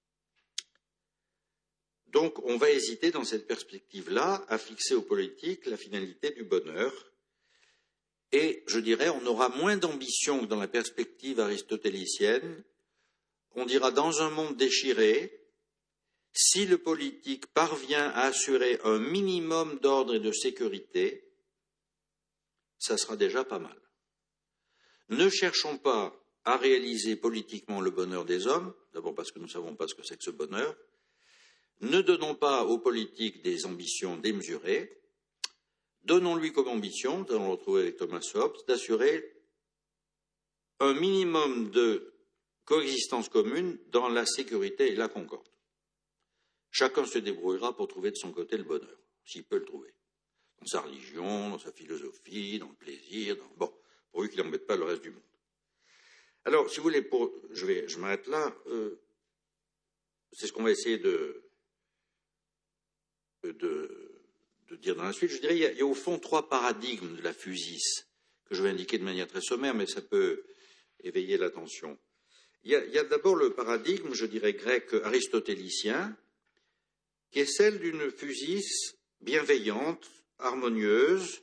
Speaker 1: Donc on va hésiter dans cette perspective-là à fixer aux politiques la finalité du bonheur. Et je dirais, on aura moins d'ambition que dans la perspective aristotélicienne. On dira, dans un monde déchiré, si le politique parvient à assurer un minimum d'ordre et de sécurité, ça sera déjà pas mal. Ne cherchons pas à réaliser politiquement le bonheur des hommes, d'abord parce que nous ne savons pas ce que c'est que ce bonheur. Ne donnons pas aux politiques des ambitions démesurées. Donnons-lui comme ambition, nous allons le retrouver avec Thomas Hobbes, d'assurer un minimum de coexistence commune dans la sécurité et la concorde. Chacun se débrouillera pour trouver de son côté le bonheur, s'il peut le trouver. dans sa religion, dans sa philosophie, dans le plaisir, dans... bon, pourvu qu'il n'embête pas le reste du monde. Alors, si vous voulez, pour... je, vais... je m'arrête là, euh... c'est ce qu'on va essayer de... De... de dire dans la suite. Je dirais, il y, a... il y a au fond trois paradigmes de la physis que je vais indiquer de manière très sommaire, mais ça peut éveiller l'attention. Il y a, a d'abord le paradigme, je dirais, grec aristotélicien, qui est celle d'une physis bienveillante, harmonieuse,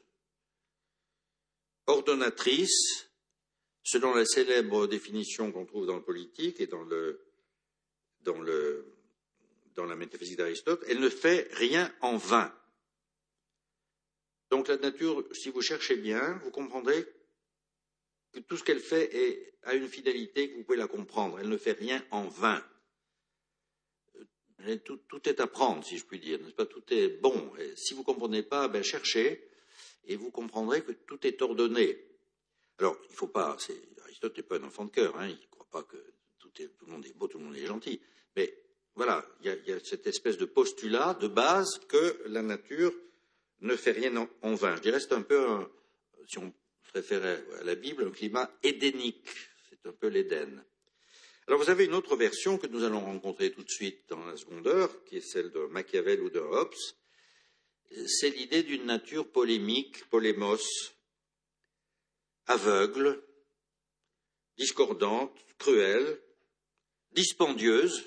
Speaker 1: ordonnatrice, selon la célèbre définition qu'on trouve dans le politique et dans, le, dans, le, dans la métaphysique d'Aristote, elle ne fait rien en vain. Donc la nature, si vous cherchez bien, vous comprendrez que tout ce qu'elle fait est, a une finalité que vous pouvez la comprendre. Elle ne fait rien en vain. Tout, tout est à prendre, si je puis dire, n'est-ce pas? Tout est bon. Et si vous ne comprenez pas, ben cherchez, et vous comprendrez que tout est ordonné. Alors, il ne faut pas... Aristote n'est pas un enfant de cœur, hein, il ne croit pas que tout, est, tout le monde est beau, tout le monde est gentil. Mais voilà, il y a, il y a cette espèce de postulat de base que la nature ne fait rien en, en vain. Je dirais que c'est un peu, un, si on référait à la Bible, un climat édénique. C'est un peu l'Éden. Alors vous avez une autre version que nous allons rencontrer tout de suite dans la seconde heure, qui est celle de Machiavel ou de Hobbes. C'est l'idée d'une nature polémique, polémos, aveugle, discordante, cruelle, dispendieuse.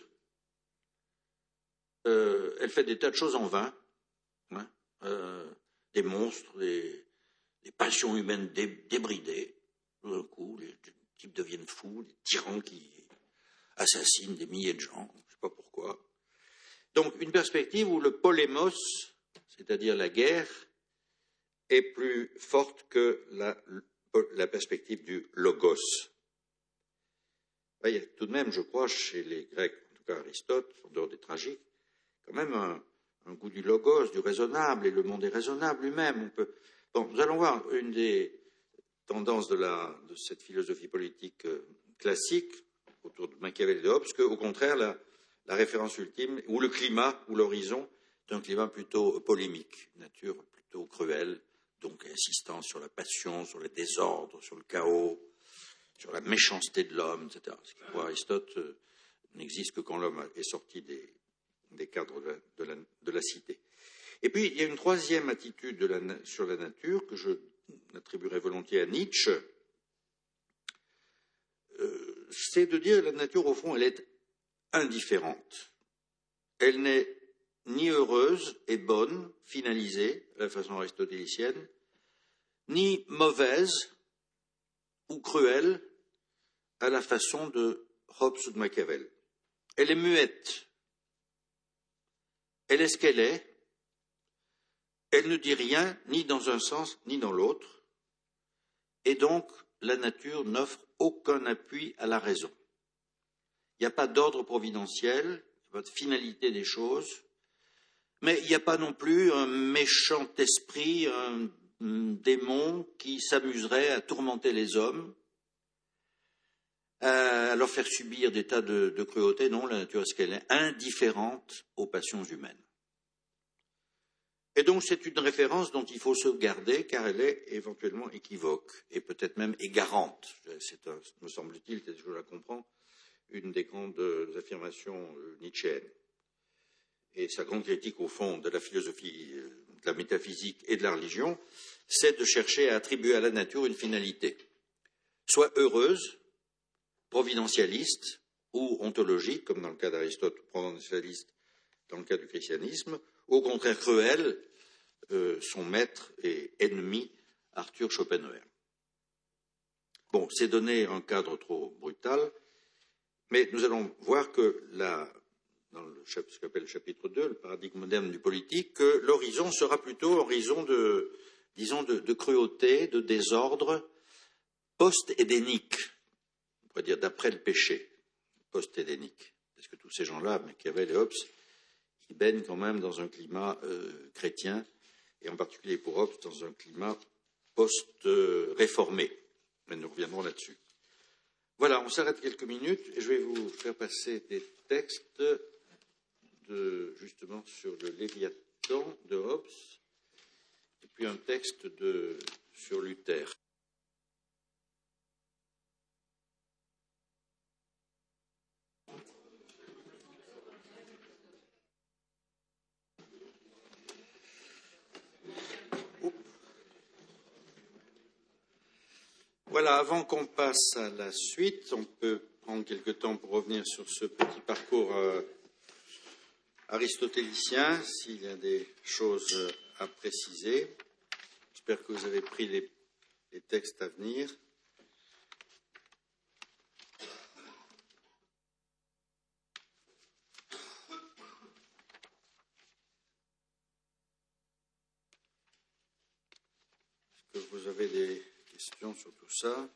Speaker 1: Euh, elle fait des tas de choses en vain, hein, euh, des monstres, des, des passions humaines dé, débridées. Tout d'un coup, les, les types deviennent fous, des tyrans qui assassinent des milliers de gens, je ne sais pas pourquoi. Donc, une perspective où le polémos, c'est-à-dire la guerre, est plus forte que la, la perspective du logos. Il y a tout de même, je crois, chez les Grecs, en tout cas Aristote, en dehors des tragiques, quand même un, un goût du logos, du raisonnable, et le monde est raisonnable lui-même. On peut... Bon, nous allons voir une des tendances de, la, de cette philosophie politique euh, classique, autour de Machiavel et de Hobbes, qu'au contraire, la, la référence ultime, ou le climat, ou l'horizon, est un climat plutôt polémique, nature plutôt cruelle, donc insistant sur la passion, sur le désordre, sur le chaos, sur la méchanceté de l'homme, et cetera. Ce qui, pour Aristote, euh, n'existe que quand l'homme est sorti des, des cadres de la, de, la, de la cité. Et puis, il y a une troisième attitude de la, sur la nature que je attribuerais volontiers à Nietzsche, euh, c'est de dire que la nature, au fond, elle est indifférente. Elle n'est ni heureuse et bonne, finalisée, à la façon aristotélicienne, ni mauvaise ou cruelle, à la façon de Hobbes ou de Machiavel. Elle est muette. Elle est ce qu'elle est. Elle ne dit rien, ni dans un sens, ni dans l'autre. Et donc, la nature n'offre aucun appui à la raison. Il n'y a pas d'ordre providentiel, il n'y a pas de finalité des choses, mais il n'y a pas non plus un méchant esprit, un, un démon qui s'amuserait à tourmenter les hommes, à leur faire subir des tas de, de cruauté. Non, la nature est ce qu'elle est, indifférente aux passions humaines. Et donc c'est une référence dont il faut se garder, car elle est éventuellement équivoque, et peut-être même égarante. C'est, un, me semble-t-il, je la comprends, une des grandes affirmations nietzschéennes. Et sa grande critique, au fond, de la philosophie, de la métaphysique et de la religion, c'est de chercher à attribuer à la nature une finalité, soit heureuse, providentialiste ou ontologique, comme dans le cas d'Aristote, ou providentialiste dans le cas du christianisme, ou au contraire cruelle, euh, son maître et ennemi, Arthur Schopenhauer. Bon, c'est donner un cadre trop brutal, mais nous allons voir que la, dans le, ce qu'appelle le chapitre deux, le paradigme moderne du politique, que l'horizon sera plutôt horizon de, disons, de, de cruauté, de désordre, post-édénique, on pourrait dire d'après le péché, post-édénique. Parce que tous ces gens-là, Machiavel et Hobbes, ils baignent quand même dans un climat euh, chrétien, et en particulier pour Hobbes, dans un climat post-réformé. Mais nous reviendrons là-dessus. Voilà, on s'arrête quelques minutes, et je vais vous faire passer des textes de, justement sur le Léviathan de Hobbes. Et puis un texte de, sur Luther. Voilà, avant qu'on passe à la suite, on peut prendre quelque temps pour revenir sur ce petit parcours euh, aristotélicien, s'il y a des choses à préciser. J'espère que vous avez pris les, les textes à venir. Est-ce que vous avez des questions sur tout ça?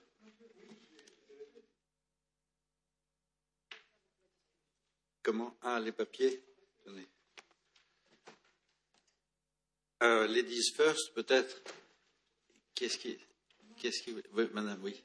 Speaker 1: Comment? Ah, les papiers? Tenez. Euh, ladies first, peut-être. Qu'est-ce qui, qu'est-ce qui, oui, madame, oui.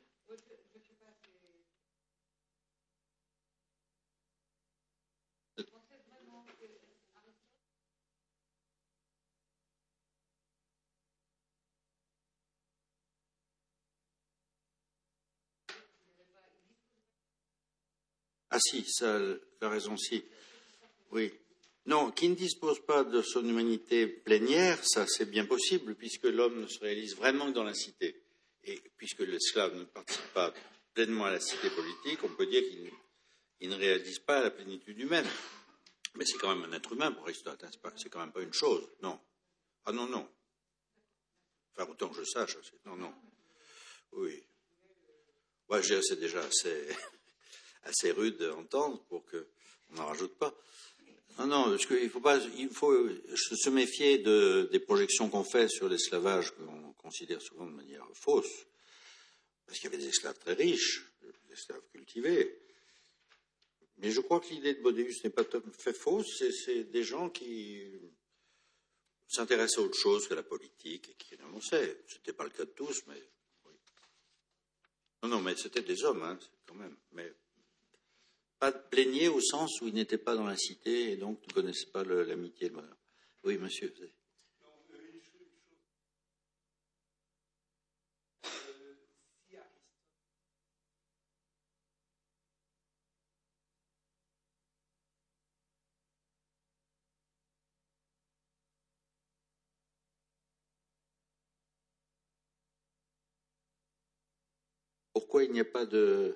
Speaker 1: Ah si, ça, la raison, si. Oui. Non, qui ne dispose pas de son humanité plénière, ça c'est bien possible, puisque l'homme ne se réalise vraiment que dans la cité. Et puisque l'esclave ne participe pas pleinement à la cité politique, on peut dire qu'il il ne réalise pas la plénitude humaine. Mais c'est quand même un être humain pour Aristote, hein, c'est quand même pas une chose, non. Ah non, non. Enfin, autant que je sache, non, non. Oui. Ouais, c'est déjà assez, assez rude à entendre pour qu'on n'en rajoute pas. Non, non, parce qu'il faut pas, il faut se méfier de, des projections qu'on fait sur l'esclavage qu'on considère souvent de manière fausse, parce qu'il y avait des esclaves très riches, des esclaves cultivés. Mais je crois que l'idée de Bodéus n'est pas tout à fait fausse, c'est, c'est des gens qui s'intéressent à autre chose que la politique et qui renonçaient. Ce n'était pas le cas de tous, mais oui. Non, non, mais c'était des hommes, hein, quand même. Mais pas de plénier au sens où ils n'étaient pas dans la cité et donc ne connaissaient pas le, l'amitié et le malheur. Oui, monsieur. Pourquoi il n'y a pas de...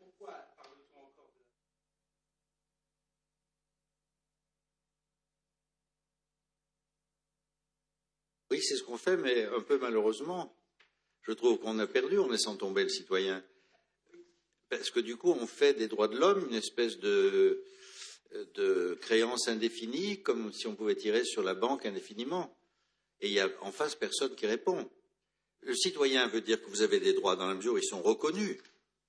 Speaker 1: Oui, c'est ce qu'on fait, mais un peu malheureusement. Je trouve qu'on a perdu en laissant tomber le citoyen. Parce que du coup, on fait des droits de l'homme une espèce de, de créance indéfinie, comme si on pouvait tirer sur la banque indéfiniment. Et il y a en face personne qui répond. Le citoyen veut dire que vous avez des droits dans la mesure où ils sont reconnus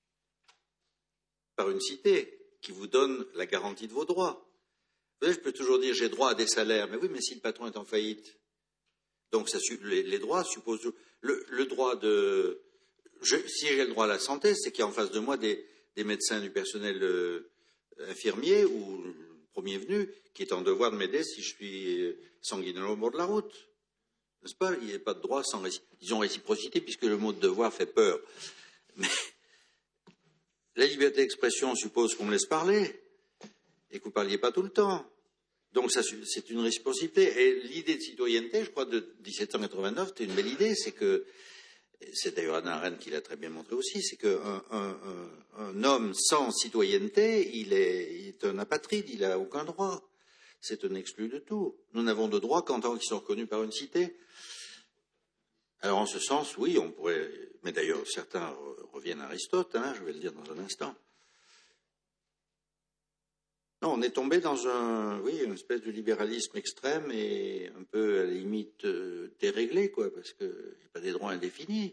Speaker 1: par une cité qui vous donne la garantie de vos droits. Vous savez, je peux toujours dire j'ai droit à des salaires, mais oui, mais si le patron est en faillite. Donc ça, les, les droits supposent le, le droit de je, si j'ai le droit à la santé, c'est qu'il y a en face de moi des, des médecins du personnel euh, infirmier ou le premier venu qui est en devoir de m'aider si je suis sanguinolent au bord de la route. N'est-ce pas? Il n'y a pas de droit sans réciprocité. Disons réciprocité puisque le mot de devoir fait peur. Mais la liberté d'expression suppose qu'on me laisse parler et que vous ne parliez pas tout le temps. Donc ça, c'est une réciprocité. Et l'idée de citoyenneté, je crois, de dix-sept cent quatre-vingt-neuf, c'était une belle idée. C'est que, c'est d'ailleurs Hannah Arendt qui l'a très bien montré aussi, c'est qu'un un, un, un homme sans citoyenneté, il est, il est un apatride, il n'a aucun droit. C'est un exclu de tout. Nous n'avons de droits qu'en tant qu'ils sont reconnus par une cité. Alors en ce sens, oui, on pourrait... Mais d'ailleurs, certains reviennent à Aristote, hein, je vais le dire dans un instant. Non, on est tombé dans un, oui, une espèce de libéralisme extrême et un peu à la limite euh, déréglé, quoi, parce qu'il n'y a pas des droits indéfinis.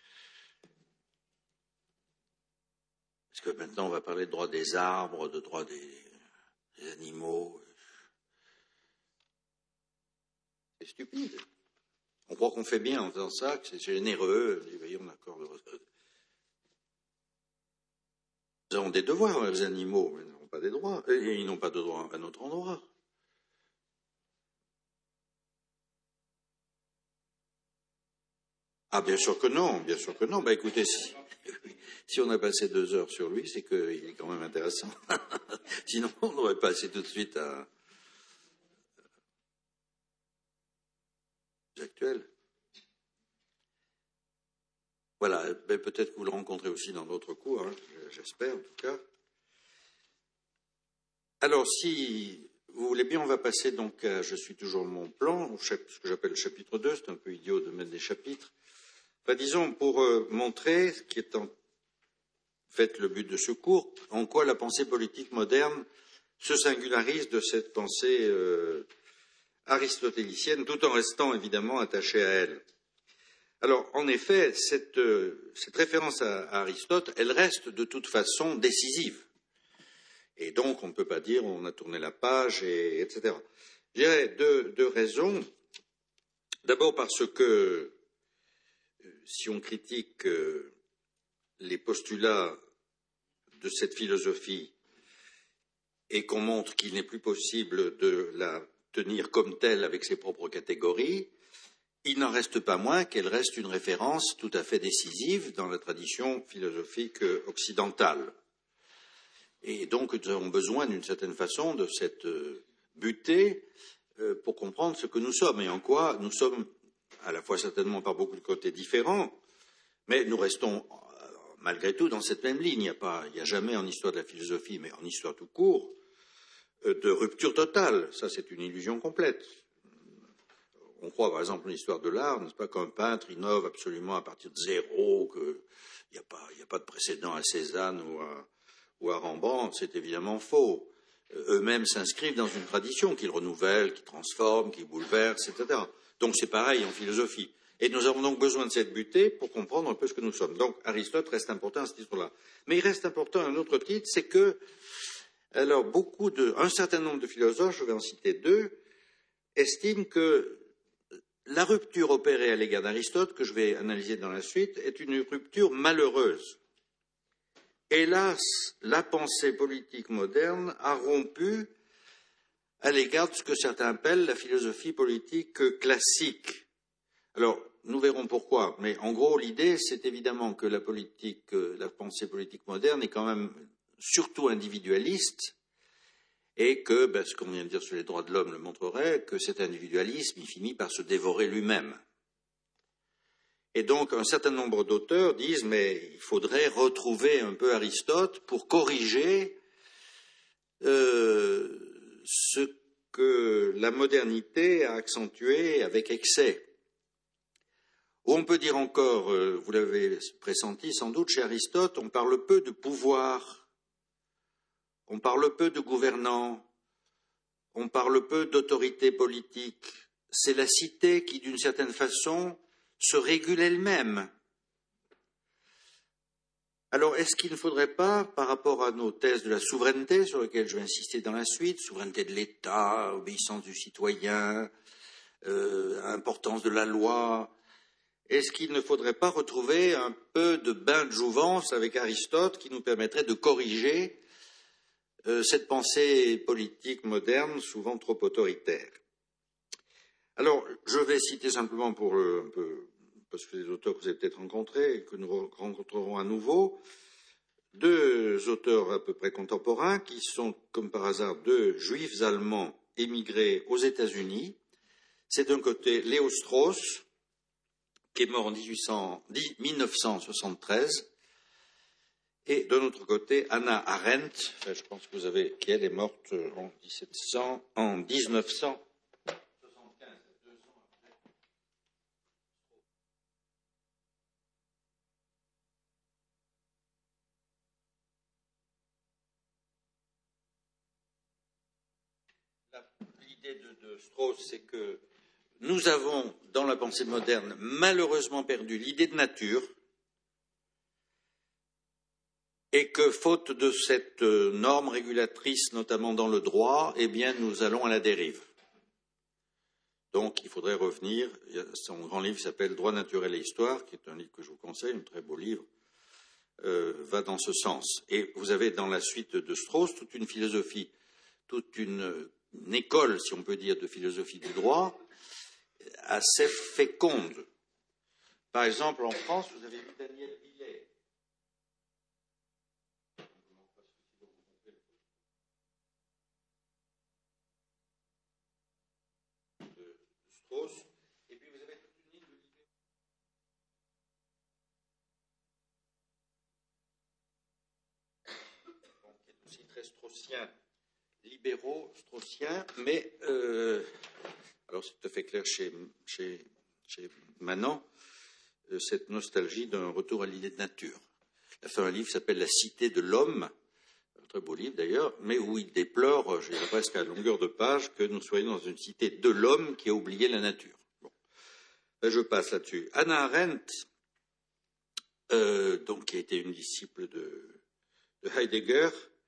Speaker 1: Parce que maintenant, on va parler de droit des arbres, de droit des, des animaux. C'est stupide. On croit qu'on fait bien en faisant ça, que c'est généreux. Et voyez, on accorde. Nous avons des devoirs, les animaux, mais ils n'ont pas des droits. Et ils n'ont pas de droit à notre endroit. Ah, bien sûr que non, bien sûr que non. Bah, écoutez, si, si on a passé deux heures sur lui, c'est qu'il est quand même intéressant. Sinon, on n'aurait pas passé tout de suite à l'actuel. Voilà, ben, peut-être que vous le rencontrez aussi dans d'autres cours, hein, j'espère en tout cas. Alors, si vous voulez bien, on va passer donc à Je suis toujours mon plan, ce que j'appelle le chapitre deux, c'est un peu idiot de mettre des chapitres. Enfin, disons, pour euh, montrer ce qui est en fait le but de ce cours, en quoi la pensée politique moderne se singularise de cette pensée euh, aristotélicienne, tout en restant évidemment attachée à elle. Alors, en effet, cette, euh, cette référence à, à Aristote, elle reste de toute façon décisive. Et donc, on ne peut pas dire on a tourné la page, et, etc. Je dirais deux, deux raisons. D'abord parce que si on critique euh, les postulats de cette philosophie et qu'on montre qu'il n'est plus possible de la tenir comme telle avec ses propres catégories, il n'en reste pas moins qu'elle reste une référence tout à fait décisive dans la tradition philosophique occidentale. Et donc, nous avons besoin, d'une certaine façon, de cette butée pour comprendre ce que nous sommes et en quoi nous sommes, à la fois certainement par beaucoup de côtés différents, mais nous restons malgré tout dans cette même ligne. Il n'y a pas, il n'y a jamais en histoire de la philosophie, mais en histoire tout court, de rupture totale. Ça, c'est une illusion complète. On croit, par exemple, en l'histoire de l'art, n'est-ce pas, qu'un peintre innove absolument à partir de zéro, qu'il n'y a pas, il n'y a pas de précédent à Cézanne ou à, ou à Rembrandt. C'est évidemment faux. Eux-mêmes s'inscrivent dans une tradition qu'ils renouvellent, qu'ils transforment, qu'ils bouleversent, et cetera. Donc c'est pareil en philosophie. Et nous avons donc besoin de cette butée pour comprendre un peu ce que nous sommes. Donc Aristote reste important à ce titre-là. Mais il reste important un autre titre, c'est que, alors, beaucoup de, un certain nombre de philosophes, je vais en citer deux, estiment que la rupture opérée à l'égard d'Aristote, que je vais analyser dans la suite, est une rupture malheureuse. Hélas, la pensée politique moderne a rompu à l'égard de ce que certains appellent la philosophie politique classique. Alors, nous verrons pourquoi, mais en gros, l'idée, c'est évidemment que la politique, la pensée politique moderne est quand même surtout individualiste, et que, ben, ce qu'on vient de dire sur les droits de l'homme le montrerait, que cet individualisme, il finit par se dévorer lui-même. Et donc, un certain nombre d'auteurs disent, mais il faudrait retrouver un peu Aristote pour corriger euh, ce que la modernité a accentué avec excès. Ou on peut dire encore, euh, vous l'avez pressenti sans doute, chez Aristote, on parle peu de pouvoir. On parle peu de gouvernants, on parle peu d'autorité politique. C'est la cité qui, d'une certaine façon, se régule elle-même. Alors, est-ce qu'il ne faudrait pas, par rapport à nos thèses de la souveraineté, sur lesquelles je vais insister dans la suite, souveraineté de l'État, obéissance du citoyen, euh, importance de la loi, est-ce qu'il ne faudrait pas retrouver un peu de bain de jouvence avec Aristote qui nous permettrait de corriger Euh, cette pensée politique moderne, souvent trop autoritaire. Alors, je vais citer simplement pour le, un peu, parce que les auteurs que vous avez peut-être rencontrés et que nous rencontrerons à nouveau, deux auteurs à peu près contemporains qui sont, comme par hasard, deux juifs allemands émigrés aux États-Unis. C'est d'un côté Léo Strauss, qui est mort en mille neuf cent soixante-treize, et de l'autre côté, Hannah Arendt, enfin, je pense que vous avez, qui elle est morte en, dix-sept cents, en mille neuf cent soixante-quinze. L'idée de, de Strauss, c'est que nous avons, dans la pensée moderne, malheureusement perdu l'idée de nature, et que, faute de cette norme régulatrice, notamment dans le droit, eh bien, nous allons à la dérive. Donc, il faudrait revenir. Son grand livre s'appelle Droit naturel et histoire, qui est un livre que je vous conseille, un très beau livre, euh, va dans ce sens. Et vous avez dans la suite de Strauss toute une philosophie, toute une, une école, si on peut dire, de philosophie du droit, assez féconde, Par exemple, en France, vous avez vu Daniel Villet. De Strauss. Et puis vous avez toute une ligne de libéraux. Bon, qui est aussi très straussien. Libéraux, straussiens, mais euh, alors c'est tout à fait clair chez, chez, chez Manon, euh, cette nostalgie d'un retour à l'idée de nature. Il a fait un livre qui s'appelle La Cité de l'homme, un très beau livre d'ailleurs, mais où il déplore, je dirais presque à longueur de page, que nous soyons dans une cité de l'homme qui a oublié la nature. Bon. Ben, je passe là-dessus. Hannah Arendt, euh, donc, qui a été une disciple de, de Heidegger,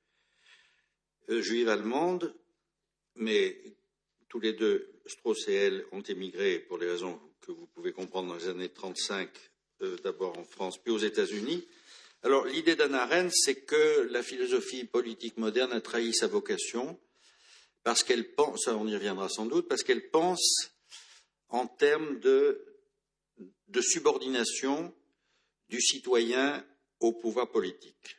Speaker 1: euh, juive allemande, mais tous les deux, Strauss et elle, ont émigré pour les raisons que vous pouvez comprendre dans les années trente-cinq, euh, d'abord en France, puis aux États-Unis. Alors, l'idée d'Hannah Arendt, c'est que la philosophie politique moderne a trahi sa vocation, parce qu'elle pense, ça on y reviendra sans doute, parce qu'elle pense en termes de, de subordination du citoyen au pouvoir politique.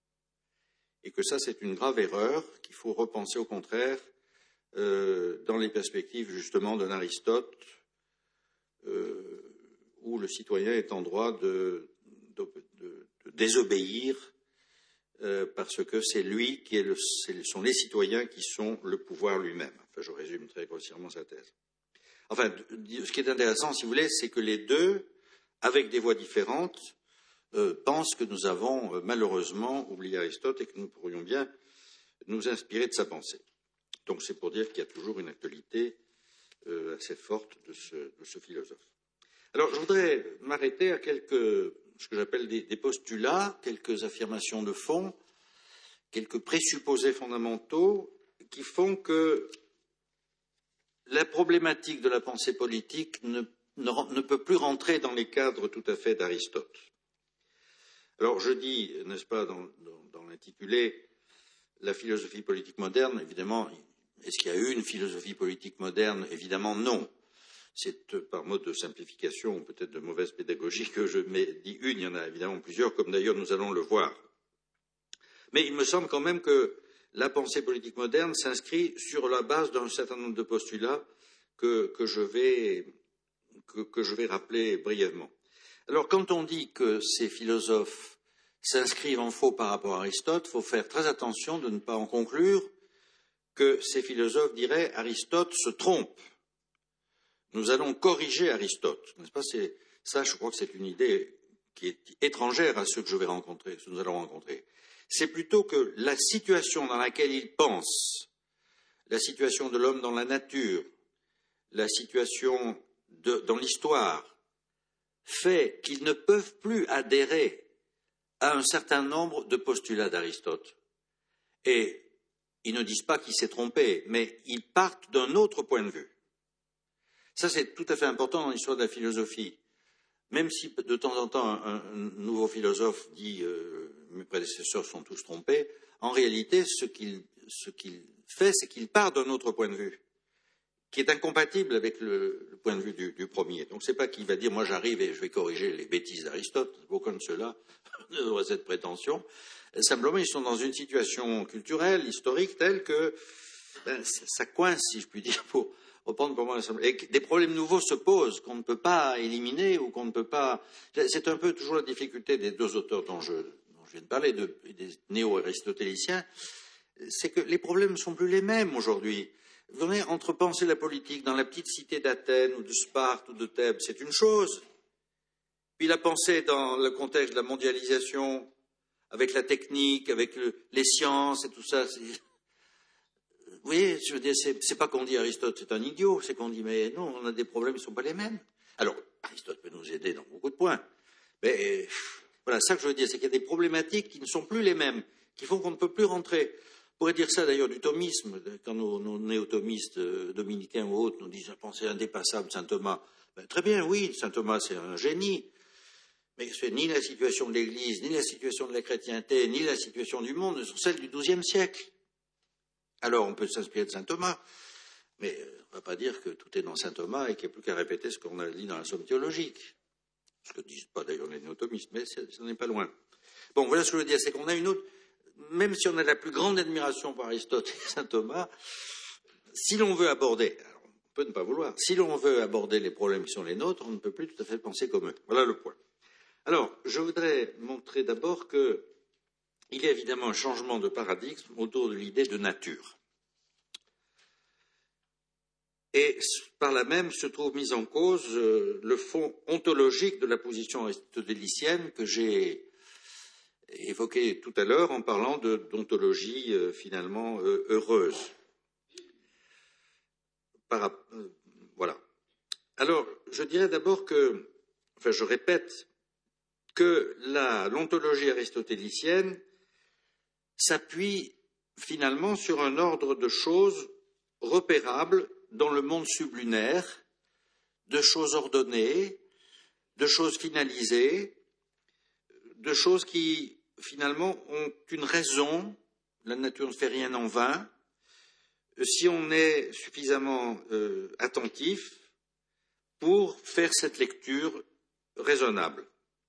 Speaker 1: Et que ça, c'est une grave erreur qu'il faut repenser au contraire euh, dans les perspectives justement d'un Aristote, euh, où le citoyen est en droit de, de, de, de désobéir euh, parce que c'est lui qui est le, ce sont les citoyens qui sont le pouvoir lui-même. Enfin, je résume très grossièrement sa thèse. Enfin, ce qui est intéressant, si vous voulez, c'est que les deux, avec des voix différentes, Euh, pense que nous avons euh, malheureusement oublié Aristote et que nous pourrions bien nous inspirer de sa pensée. Donc c'est pour dire qu'il y a toujours une actualité euh, assez forte de ce, de ce philosophe. Alors je voudrais m'arrêter à quelques, ce que j'appelle des, des postulats, quelques affirmations de fond, quelques présupposés fondamentaux qui font que la problématique de la pensée politique ne, ne, ne peut plus rentrer dans les cadres tout à fait d'Aristote. Alors, je dis, n'est-ce pas, dans, dans, dans l'intitulé, la philosophie politique moderne, évidemment, est-ce qu'il y a eu une philosophie politique moderne? Évidemment, non. C'est euh, par mode de simplification ou peut-être de mauvaise pédagogie que je dis une, il y en a évidemment plusieurs, comme d'ailleurs nous allons le voir. Mais il me semble quand même que la pensée politique moderne s'inscrit sur la base d'un certain nombre de postulats que, que, je, vais, que, que je vais rappeler brièvement. Alors, quand on dit que ces philosophes s'inscrivent en faux par rapport à Aristote, il faut faire très attention de ne pas en conclure que ces philosophes diraient Aristote se trompe. Nous allons corriger Aristote. N'est-ce pas? C'est, ça, je crois que c'est une idée qui est étrangère à ceux que je vais rencontrer, ceux que nous allons rencontrer. C'est plutôt que la situation dans laquelle ils pensent, la situation de l'homme dans la nature, la situation de, dans l'histoire, fait qu'ils ne peuvent plus adhérer à un certain nombre de postulats d'Aristote. Et ils ne disent pas qu'il s'est trompé, mais ils partent d'un autre point de vue. Ça, c'est tout à fait important dans l'histoire de la philosophie. Même si de temps en temps un, un nouveau philosophe dit euh, « mes prédécesseurs sont tous trompés », en réalité, ce qu'il, ce qu'il fait, c'est qu'il part d'un autre point de vue, qui est incompatible avec le, le point de vue du, du premier. Donc ce n'est pas qu'il va dire « moi j'arrive et je vais corriger les bêtises d'Aristote », aucun de ceux-là ne doit cette prétention. Simplement, ils sont dans une situation culturelle, historique, telle que ben, ça coince, si je puis dire, pour reprendre pour moi, et que des problèmes nouveaux se posent, qu'on ne peut pas éliminer ou qu'on ne peut pas... C'est un peu toujours la difficulté des deux auteurs dont je, dont je viens de parler, de, des néo-aristotéliciens, c'est que les problèmes ne sont plus les mêmes aujourd'hui. Vous voyez, entre penser la politique dans la petite cité d'Athènes ou de Sparte ou de Thèbes, c'est une chose. Puis la pensée dans le contexte de la mondialisation, avec la technique, avec le, les sciences et tout ça. C'est... Vous voyez, je veux dire, c'est, c'est pas qu'on dit Aristote c'est un idiot, c'est qu'on dit mais non, on a des problèmes qui ne sont pas les mêmes. Alors, Aristote peut nous aider dans beaucoup de points. Mais voilà, ça que je veux dire, c'est qu'il y a des problématiques qui ne sont plus les mêmes, qui font qu'on ne peut plus rentrer. On pourrait dire ça d'ailleurs du thomisme, quand nos, nos néo-thomistes euh, dominicains ou autres nous disent la pensée indépassable de saint Thomas. Ben, très bien, oui, saint Thomas c'est un génie. Mais c'est ni la situation de l'Église, ni la situation de la chrétienté, ni la situation du monde ne sont celles du douzième siècle. Alors on peut s'inspirer de saint Thomas, mais on ne va pas dire que tout est dans saint Thomas et qu'il n'y a plus qu'à répéter ce qu'on a dit dans la Somme théologique. ce que disent pas d'ailleurs les néo-thomistes, mais ça n'en est pas loin. Bon, voilà ce que je veux dire, c'est qu'on a une autre, même si on a la plus grande admiration pour Aristote et saint Thomas, si l'on veut aborder, alors on peut ne pas vouloir, si l'on veut aborder les problèmes qui sont les nôtres, on ne peut plus tout à fait penser comme eux. Voilà le point. Alors, je voudrais montrer d'abord qu'il y a évidemment un changement de paradigme autour de l'idée de nature. Et par là même se trouve mis en cause euh, le fond ontologique de la position aristotélicienne que j'ai évoqué tout à l'heure en parlant de, d'ontologie euh, finalement euh, heureuse. Par, euh, voilà. Alors, je dirais d'abord que, enfin je répète, que la, l'ontologie aristotélicienne s'appuie finalement sur un ordre de choses repérables dans le monde sublunaire, de choses ordonnées, de choses finalisées, de choses qui, finalement, ont une raison. La nature ne fait rien en vain. Si on est suffisamment euh, attentif pour faire cette lecture raisonnable.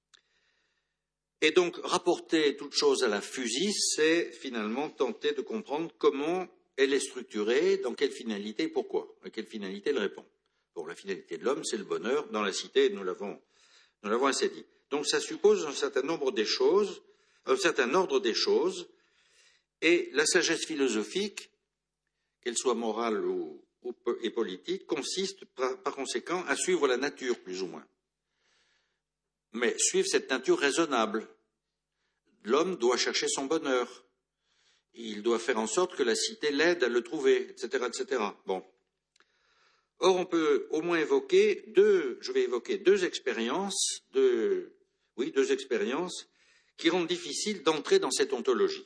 Speaker 1: Et donc, rapporter toute chose à la physis, c'est finalement tenter de comprendre comment elle est structurée, dans quelle finalité et pourquoi, à quelle finalité elle répond. Bon, la finalité de l'homme, c'est le bonheur dans la cité, nous l'avons, nous l'avons assez dit. Donc ça suppose un certain nombre des choses, un certain ordre des choses, et la sagesse philosophique, qu'elle soit morale ou, ou et politique, consiste par, par conséquent à suivre la nature, plus ou moins. Mais suivre cette nature raisonnable. L'homme doit chercher son bonheur. Il doit faire en sorte que la cité l'aide à le trouver, et cetera, et cetera. Bon. Or, on peut au moins évoquer deux, je vais évoquer deux expériences, deux, oui, deux expériences qui rendent difficile d'entrer dans cette ontologie.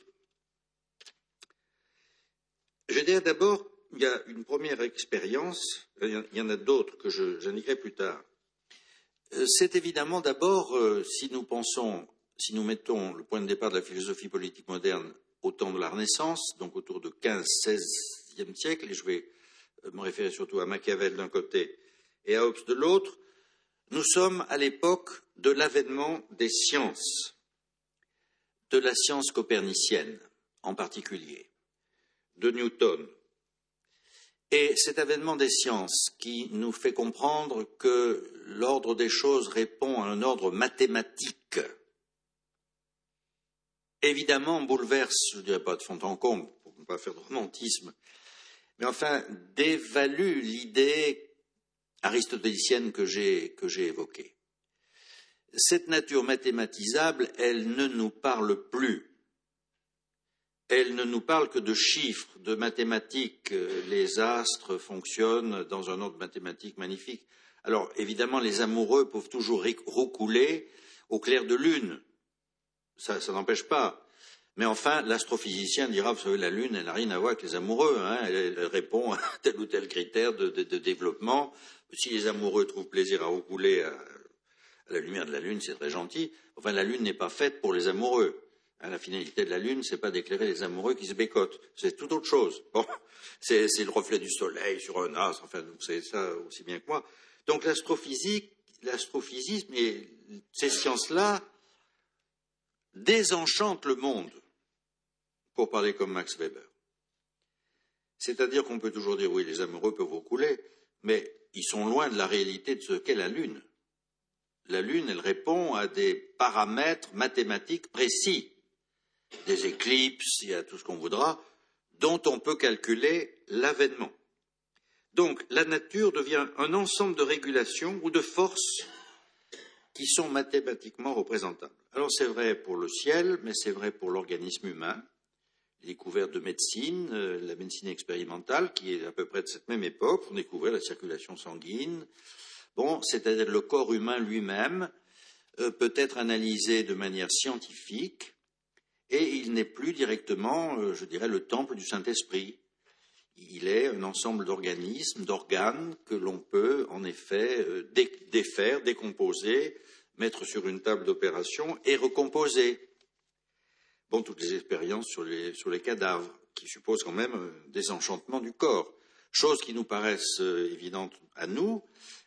Speaker 1: Je dirais d'abord, il y a une première expérience, il y en a d'autres que je, j'indiquerai plus tard. C'est évidemment d'abord, euh, si nous pensons, si nous mettons le point de départ de la philosophie politique moderne au temps de la Renaissance, donc autour de quinze seizième siècle, et je vais me référer surtout à Machiavel d'un côté et à Hobbes de l'autre, nous sommes à l'époque de l'avènement des sciences, de la science copernicienne en particulier, de Newton. Et cet avènement des sciences qui nous fait comprendre que l'ordre des choses répond à un ordre mathématique, évidemment bouleverse, je ne dirais pas de fond en comble, pour ne pas faire de romantisme, mais enfin dévalue l'idée aristotélicienne que j'ai, que j'ai évoquée. Cette nature mathématisable, elle ne nous parle plus. Elle ne nous parle que de chiffres, de mathématiques. Les astres fonctionnent dans un ordre mathématique magnifique. Alors, évidemment, les amoureux peuvent toujours roucouler au clair de lune. Ça, ça n'empêche pas. Mais enfin, l'astrophysicien dira, vous savez, la Lune, elle n'a rien à voir avec les amoureux. Hein, elle, elle répond à tel ou tel critère de, de, de développement. Si les amoureux trouvent plaisir à roucouler à, à la lumière de la Lune, c'est très gentil. Enfin, la Lune n'est pas faite pour les amoureux. Hein, la finalité de la Lune, c'est pas d'éclairer les amoureux qui se bécotent. C'est tout autre chose. Bon, c'est, c'est le reflet du soleil sur un astre. Enfin, vous savez ça aussi bien que moi. Donc, l'astrophysique, l'astrophysisme et ces sciences-là désenchantent le monde. Pour parler comme Max Weber. C'est-à-dire qu'on peut toujours dire, oui, les amoureux peuvent roucouler, mais ils sont loin de la réalité de ce qu'est la Lune. La Lune, elle répond à des paramètres mathématiques précis, des éclipses, il y a tout ce qu'on voudra, dont on peut calculer l'avènement. Donc, la nature devient un ensemble de régulations ou de forces qui sont mathématiquement représentables. Alors, c'est vrai pour le ciel, mais c'est vrai pour l'organisme humain. Les découvertes de médecine, euh, la médecine expérimentale, qui est à peu près de cette même époque, on découvrait la circulation sanguine. Bon, c'est-à-dire le corps humain lui-même euh, peut être analysé de manière scientifique et il n'est plus directement, euh, je dirais, le temple du Saint-Esprit. Il est un ensemble d'organismes, d'organes que l'on peut en effet euh, dé- défaire, décomposer, mettre sur une table d'opération et recomposer. Bon, toutes les expériences sur les, sur les cadavres, qui supposent quand même un désenchantement du corps. Choses qui nous paraissent euh, évidentes à nous,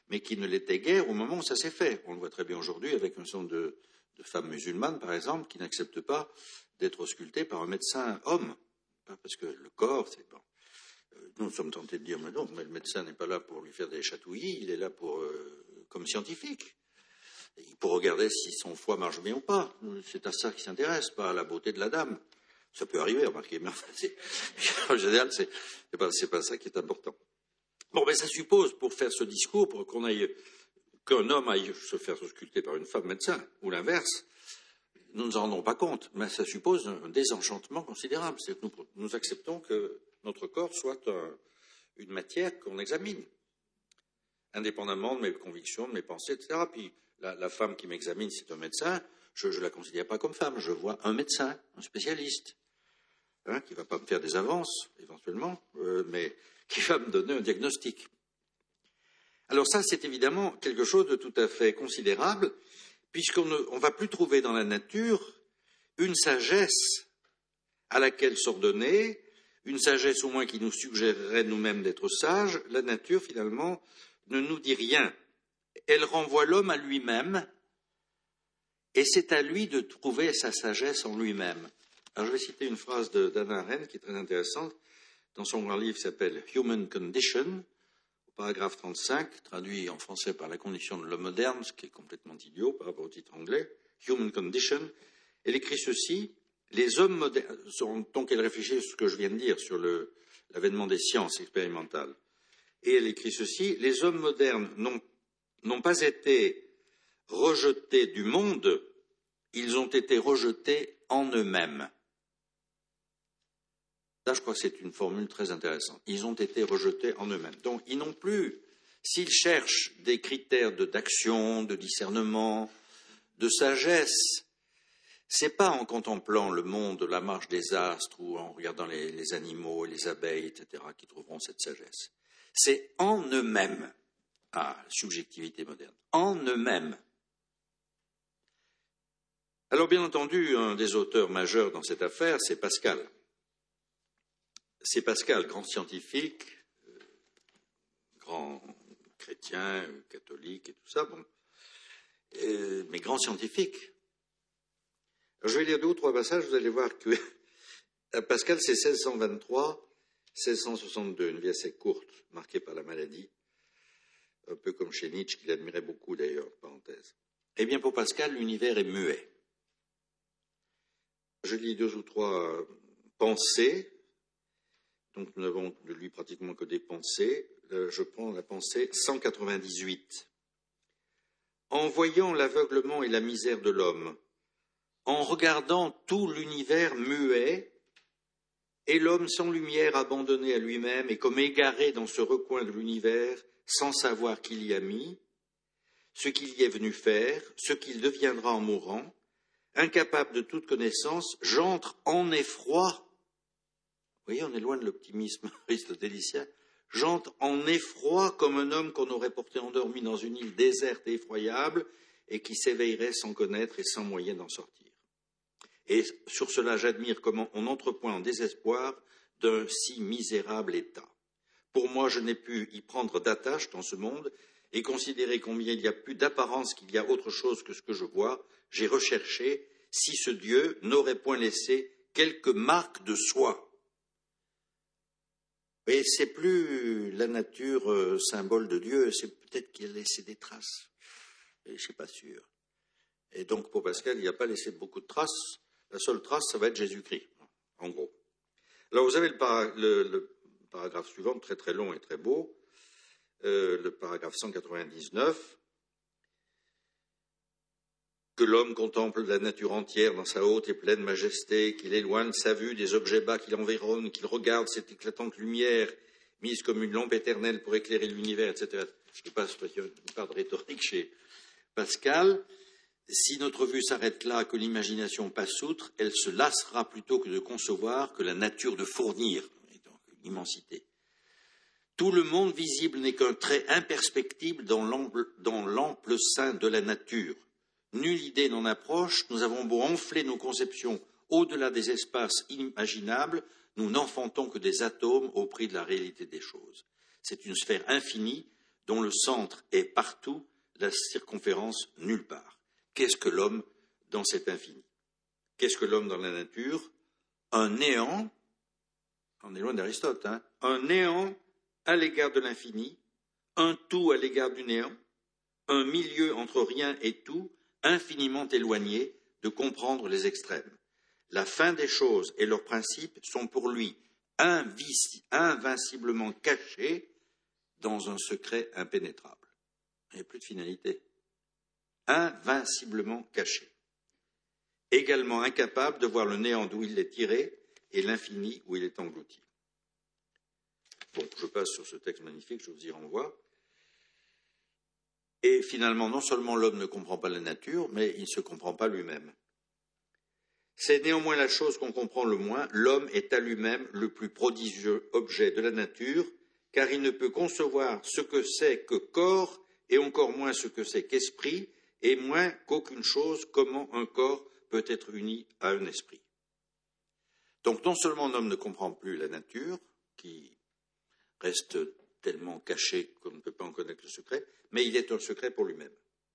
Speaker 1: mais qui ne l'était guère au moment où ça s'est fait. On le voit très bien aujourd'hui avec un certain nombre de, de femmes musulmanes, par exemple, qui n'acceptent pas d'être auscultées par un médecin homme, parce que le corps, c'est bon. Nous, nous sommes tentés de dire, mais non, mais le médecin n'est pas là pour lui faire des chatouillis, il est là pour, euh, comme scientifique. Pour regarder si son foie marche bien ou pas. C'est à ça qu'il s'intéresse, pas à la beauté de la dame. Ça peut arriver, remarquez, mais enfin, c'est, en général, c'est, c'est pas, c'est pas ça qui est important. Bon, mais ça suppose, pour faire ce discours, pour qu'on aille, qu'un homme aille se faire ausculter par une femme médecin, ou l'inverse, nous ne nous en rendons pas compte, mais ça suppose un désenchantement considérable. C'est que nous, nous acceptons que notre corps soit un, une matière qu'on examine, indépendamment de mes convictions, de mes pensées, et cetera. Puis, La, la femme qui m'examine, c'est un médecin, je ne la considère pas comme femme, je vois un médecin, un spécialiste, hein, qui ne va pas me faire des avances, éventuellement, euh, mais qui va me donner un diagnostic. Alors ça, c'est évidemment quelque chose de tout à fait considérable, puisqu'on ne va plus trouver dans la nature une sagesse à laquelle s'ordonner, une sagesse au moins qui nous suggérerait nous-mêmes d'être sages. La nature, finalement, ne nous dit rien. Elle renvoie l'homme à lui-même, et c'est à lui de trouver sa sagesse en lui-même. Alors je vais citer une phrase de d'Hannah Arendt qui est très intéressante, dans son grand livre qui s'appelle « Human Condition », au paragraphe trente-cinq, traduit en français par « La condition de l'homme moderne », ce qui est complètement idiot par rapport au titre anglais, « Human Condition ». Elle écrit ceci, « Les hommes modernes », donc elle réfléchit sur ce que je viens de dire, sur le, l'avènement des sciences expérimentales, et elle écrit ceci, « Les hommes modernes n'ont n'ont pas été rejetés du monde, ils ont été rejetés en eux-mêmes. » Là, je crois que c'est une formule très intéressante. Ils ont été rejetés en eux-mêmes. Donc, ils n'ont plus, s'ils cherchent des critères de, d'action, de discernement, de sagesse, c'est pas en contemplant le monde, la marche des astres, ou en regardant les, les animaux, les abeilles, et cetera, qu'ils trouveront cette sagesse. C'est en eux-mêmes. Ah, subjectivité moderne. En eux-mêmes. Alors, bien entendu, un des auteurs majeurs dans cette affaire, c'est Pascal. C'est Pascal, grand scientifique, euh, grand chrétien, euh, catholique et tout ça, bon, euh, mais grand scientifique. Alors, je vais lire deux ou trois passages, vous allez voir que Pascal, c'est seize cent vingt-trois, seize cent soixante-deux, une vie assez courte, marquée par la maladie. Un peu comme chez Nietzsche, qu'il admirait beaucoup d'ailleurs, parenthèse. Eh bien, pour Pascal, l'univers est muet. Je lis deux ou trois pensées, donc nous n'avons de lui pratiquement que des pensées. Je prends la pensée cent quatre-vingt-dix-huit. En voyant l'aveuglement et la misère de l'homme, en regardant tout l'univers muet, et l'homme sans lumière abandonné à lui-même et comme égaré dans ce recoin de l'univers, sans savoir qui l'y a mis, ce qu'il y est venu faire, ce qu'il deviendra en mourant, incapable de toute connaissance, j'entre en effroi. Vous voyez, on est loin de l'optimisme aristotélicien. J'entre en effroi comme un homme qu'on aurait porté endormi dans une île déserte et effroyable et qui s'éveillerait sans connaître et sans moyen d'en sortir. Et sur cela, j'admire comment on entrepoint en désespoir d'un si misérable état. Pour moi, je n'ai pu y prendre d'attache dans ce monde et considérer combien il y a plus d'apparence qu'il y a autre chose que ce que je vois. J'ai recherché si ce Dieu n'aurait point laissé quelques marques de soi. Et c'est plus la nature euh, symbole de Dieu, c'est peut-être qu'il a laissé des traces. Et je ne suis pas sûr. Et donc, pour Pascal, il n'a pas laissé beaucoup de traces. La seule trace, ça va être Jésus-Christ, en gros. Alors, vous avez le, para- le, le paragraphe suivant, très très long et très beau, euh, le paragraphe cent quatre-vingt-dix-neuf, que l'homme contemple la nature entière dans sa haute et pleine majesté, qu'il éloigne sa vue des objets bas qui l'environnent, qu'il regarde cette éclatante lumière mise comme une lampe éternelle pour éclairer l'univers, et cetera. Je passe parce qu'il y a une part de rhétorique chez Pascal. Si notre vue s'arrête là, que l'imagination passe outre, elle se lassera plutôt que de concevoir que la nature de fournir, et donc une immensité. Tout le monde visible n'est qu'un trait imperspectible dans l'ample, dans l'ample sein de la nature. Nulle idée n'en approche, nous avons beau enfler nos conceptions au-delà des espaces inimaginables, nous n'enfantons que des atomes au prix de la réalité des choses. C'est une sphère infinie dont le centre est partout, la circonférence nulle part. Qu'est-ce que l'homme dans cet infini? Qu'est-ce que l'homme dans la nature? Un néant, on est loin d'Aristote, hein, un néant à l'égard de l'infini, un tout à l'égard du néant, un milieu entre rien et tout, infiniment éloigné de comprendre les extrêmes. La fin des choses et leurs principes sont pour lui invici- invinciblement cachés dans un secret impénétrable. Il n'y a plus de finalité. Invinciblement caché. Également incapable de voir le néant d'où il est tiré et l'infini où il est englouti. Bon, je passe sur ce texte magnifique, je vous y renvoie. Et finalement, non seulement l'homme ne comprend pas la nature, mais il ne se comprend pas lui-même. C'est néanmoins la chose qu'on comprend le moins. L'homme est à lui-même le plus prodigieux objet de la nature, car il ne peut concevoir ce que c'est que corps, et encore moins ce que c'est qu'esprit, et moins qu'aucune chose, comment un corps peut être uni à un esprit. Donc non seulement l'homme ne comprend plus la nature, qui reste tellement caché qu'on ne peut pas en connaître le secret, mais il est un secret pour lui-même.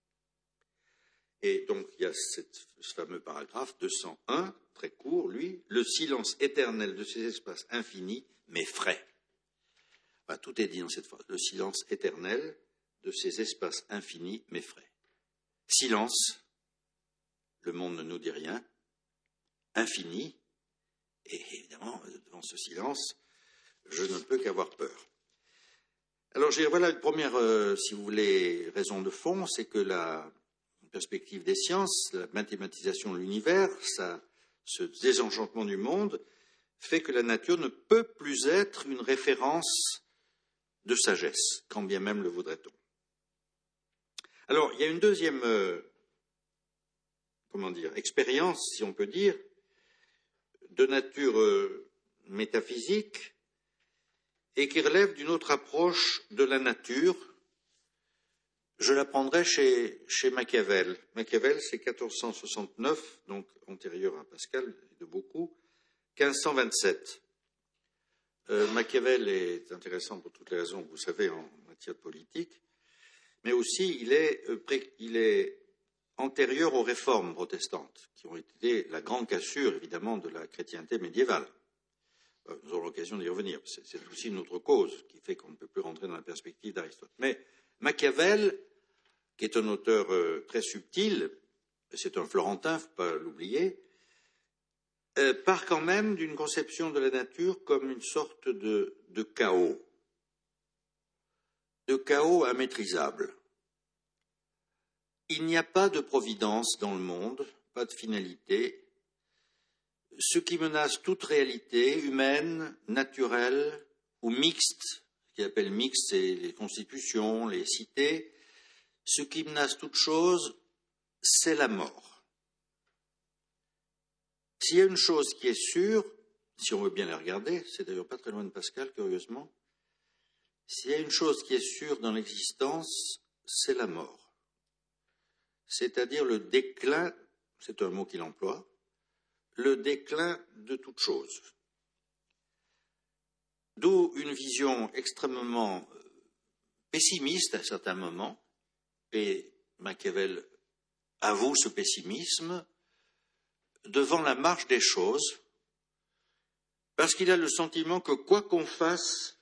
Speaker 1: Et donc il y a cette, ce fameux paragraphe deux cent un, très court, lui, le silence éternel de ces espaces infinis m'effraie. Enfin, tout est dit dans cette phrase. Le silence éternel de ces espaces infinis m'effraie. Silence, le monde ne nous dit rien. Infini, et évidemment, devant ce silence, je ne peux qu'avoir peur. Alors, j'ai, voilà une première, euh, si vous voulez, raison de fond, c'est que la perspective des sciences, la mathématisation de l'univers, ça, ce désenchantement du monde, fait que la nature ne peut plus être une référence de sagesse, quand bien même le voudrait-on. Alors, il y a une deuxième, euh, comment dire, expérience, si on peut dire, de nature euh, métaphysique, et qui relève d'une autre approche de la nature. Je la prendrai chez, chez Machiavel. Machiavel, c'est quatorze cent soixante-neuf, donc antérieur à Pascal, de beaucoup, quinze cent vingt-sept. Euh, Machiavel est intéressant pour toutes les raisons que vous savez en matière de politique, mais aussi il est, euh, pré, il est antérieur aux réformes protestantes, qui ont été la grande cassure, évidemment, de la chrétienté médiévale. Nous aurons l'occasion d'y revenir. C'est, c'est aussi une autre cause qui fait qu'on ne peut plus rentrer dans la perspective d'Aristote. Mais Machiavel, qui est un auteur euh, très subtil, c'est un Florentin, il ne faut pas l'oublier, euh, part quand même d'une conception de la nature comme une sorte de, de chaos, de chaos immaîtrisable. Il n'y a pas de providence dans le monde, pas de finalité. Ce qui menace toute réalité humaine, naturelle ou mixte, ce qu'il appelle mixte, c'est les constitutions, les cités, ce qui menace toute chose, c'est la mort. S'il y a une chose qui est sûre, si on veut bien la regarder, c'est d'ailleurs pas très loin de Pascal, curieusement, s'il y a une chose qui est sûre dans l'existence, c'est la mort. C'est-à-dire le déclin, c'est un mot qu'il emploie, le déclin de toute chose. D'où une vision extrêmement pessimiste à certains moments, et Machiavel avoue ce pessimisme, devant la marche des choses, parce qu'il a le sentiment que quoi qu'on fasse,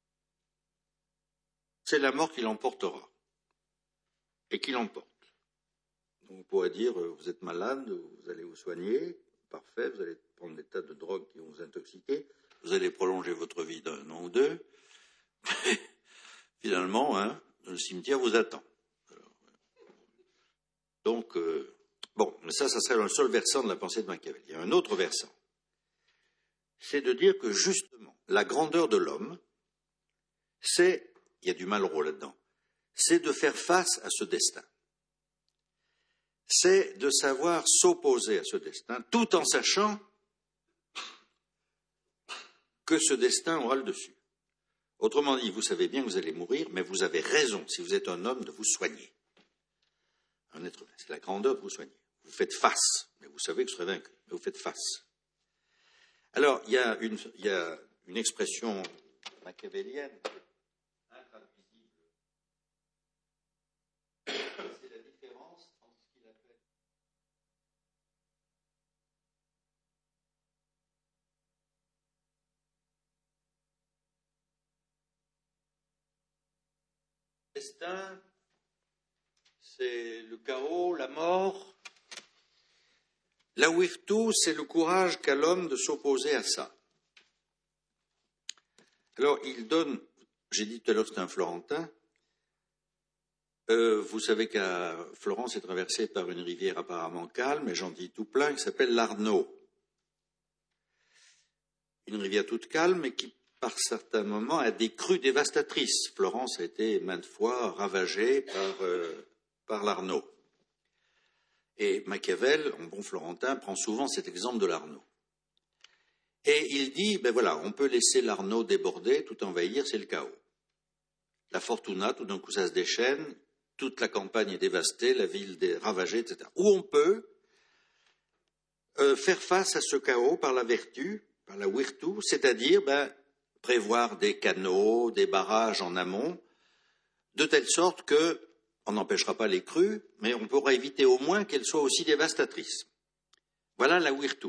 Speaker 1: c'est la mort qui l'emportera, et qui l'emporte. Donc on pourrait dire, vous êtes malade, vous allez vous soigner, parfait, vous allez prendre des tas de drogues qui vont vous intoxiquer, vous allez prolonger votre vie d'un an ou deux, finalement, hein, le cimetière vous attend. Alors, donc, euh, bon, mais ça, ça serait le seul versant de la pensée de Machiavel. Il y a un autre versant, c'est de dire que justement, la grandeur de l'homme, c'est, il y a du Malraux là-dedans, c'est de faire face à ce destin. C'est de savoir s'opposer à ce destin, tout en sachant que ce destin aura le dessus. Autrement dit, vous savez bien que vous allez mourir, mais vous avez raison, si vous êtes un homme, de vous soigner. Un être humain, c'est la grandeur de vous soigner. Vous faites face, mais vous savez que vous serez vaincu, mais vous faites face. Alors, il y a une, il y a une expression machiavélienne, intraduisible destin, c'est le chaos, la mort. La virtu, c'est le courage qu'a l'homme de s'opposer à ça. Alors, il donne, j'ai dit tout à l'heure que c'est un Florentin, euh, vous savez qu'à Florence est traversée par une rivière apparemment calme et j'en dis tout plein, qui s'appelle l'Arno. Une rivière toute calme et qui, par certains moments, a des crues dévastatrices. Florence a été maintes fois ravagée par, euh, par l'Arno. Et Machiavel, en bon florentin, prend souvent cet exemple de l'Arno. Et il dit, ben voilà, on peut laisser l'Arno déborder, tout envahir, c'est le chaos. La Fortuna, tout d'un coup, ça se déchaîne, toute la campagne est dévastée, la ville est ravagée, et cetera. Ou on peut euh, faire face à ce chaos par la vertu, par la virtu, c'est-à-dire ben, prévoir des canaux, des barrages en amont, de telle sorte que on n'empêchera pas les crues, mais on pourra éviter au moins qu'elles soient aussi dévastatrices. Voilà la virtu.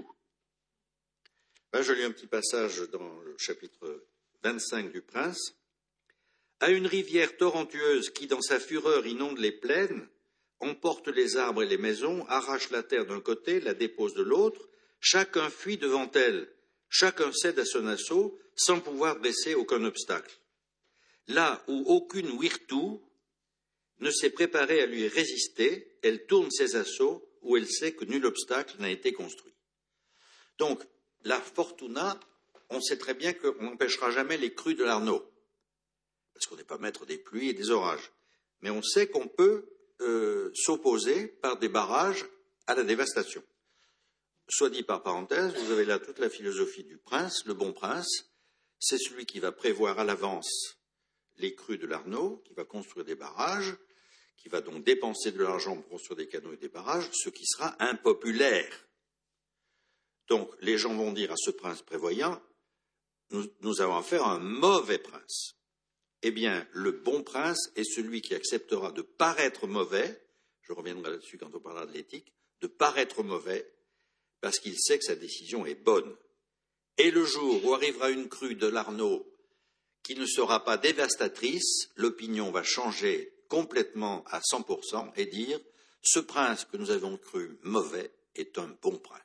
Speaker 1: Ben, je lis un petit passage dans le chapitre vingt-cinq du Prince. À une rivière torrentueuse qui, dans sa fureur, inonde les plaines, emporte les arbres et les maisons, arrache la terre d'un côté, la dépose de l'autre, chacun fuit devant elle, chacun cède à son assaut, sans pouvoir dresser aucun obstacle. Là où aucune virtu ne s'est préparée à lui résister, elle tourne ses assauts où elle sait que nul obstacle n'a été construit. Donc, la fortuna, on sait très bien qu'on n'empêchera jamais les crues de l'Arno, parce qu'on n'est pas maître des pluies et des orages. Mais on sait qu'on peut euh, s'opposer par des barrages à la dévastation. Soit dit par parenthèse, vous avez là toute la philosophie du prince. Le bon prince, c'est celui qui va prévoir à l'avance les crues de l'Arno, qui va construire des barrages, qui va donc dépenser de l'argent pour construire des canaux et des barrages, ce qui sera impopulaire. Donc, les gens vont dire à ce prince prévoyant, nous, nous avons affaire à un mauvais prince. Eh bien, le bon prince est celui qui acceptera de paraître mauvais, je reviendrai là-dessus quand on parlera de l'éthique, de paraître mauvais, parce qu'il sait que sa décision est bonne. Et le jour où arrivera une crue de l'Arno qui ne sera pas dévastatrice, l'opinion va changer complètement à cent pour cent et dire « ce prince que nous avons cru mauvais est un bon prince ».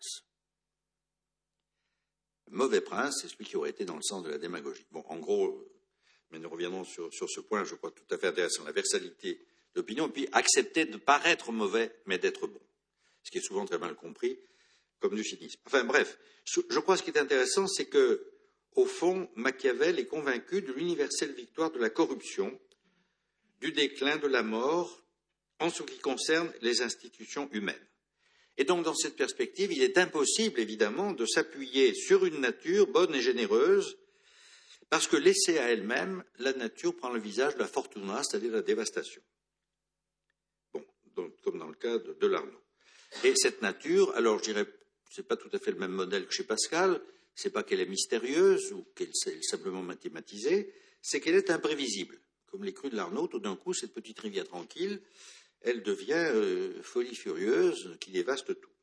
Speaker 1: Mauvais prince, c'est celui qui aurait été dans le sens de la démagogie. Bon, en gros, mais nous reviendrons sur, sur ce point, je crois tout à fait intéressant, la versalité d'opinion, et puis accepter de paraître mauvais, mais d'être bon, ce qui est souvent très mal compris, comme du cynisme. Enfin bref, je crois que ce qui est intéressant, c'est que, au fond, Machiavel est convaincu de l'universelle victoire de la corruption, du déclin de la mort, en ce qui concerne les institutions humaines. Et donc, dans cette perspective, il est impossible, évidemment, de s'appuyer sur une nature bonne et généreuse, parce que laissée à elle-même, la nature prend le visage de la fortuna, c'est-à-dire de la dévastation. Bon, donc, comme dans le cas de, de l'Arno. Et cette nature, alors je dirais, c'est pas tout à fait le même modèle que chez Pascal, c'est pas qu'elle est mystérieuse ou qu'elle est simplement mathématisée, c'est qu'elle est imprévisible. Comme les crues de l'Arno, tout d'un coup, cette petite rivière tranquille, elle devient euh, folie furieuse qui dévaste tout.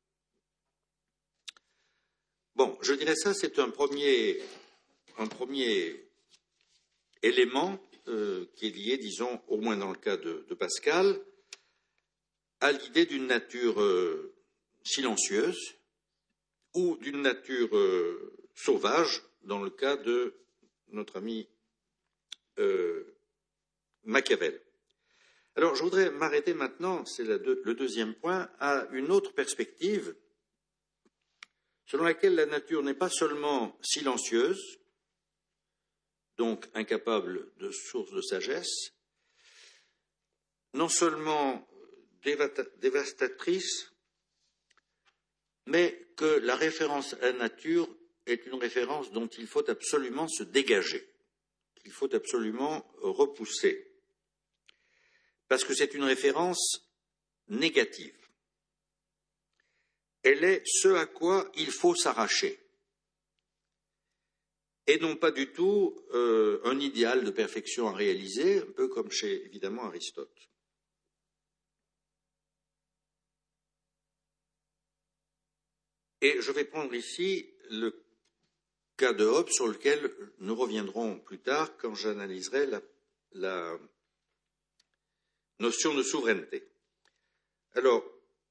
Speaker 1: Bon, je dirais ça, c'est un premier, un premier élément euh, qui est lié, disons, au moins dans le cas de, de Pascal, à l'idée d'une nature euh, silencieuse ou d'une nature euh, sauvage, dans le cas de notre ami euh, Machiavel. Alors, je voudrais m'arrêter maintenant, c'est le deuxième point, à une autre perspective, selon laquelle la nature n'est pas seulement silencieuse, donc incapable de source de sagesse, non seulement dévastatrice, mais que la référence à la nature est une référence dont il faut absolument se dégager, qu'il faut absolument repousser, parce que c'est une référence négative. Elle est ce à quoi il faut s'arracher, et non pas du tout euh, un idéal de perfection à réaliser, un peu comme chez, évidemment, Aristote. Et je vais prendre ici le cas de Hobbes sur lequel nous reviendrons plus tard quand j'analyserai la, la, notion de souveraineté. Alors,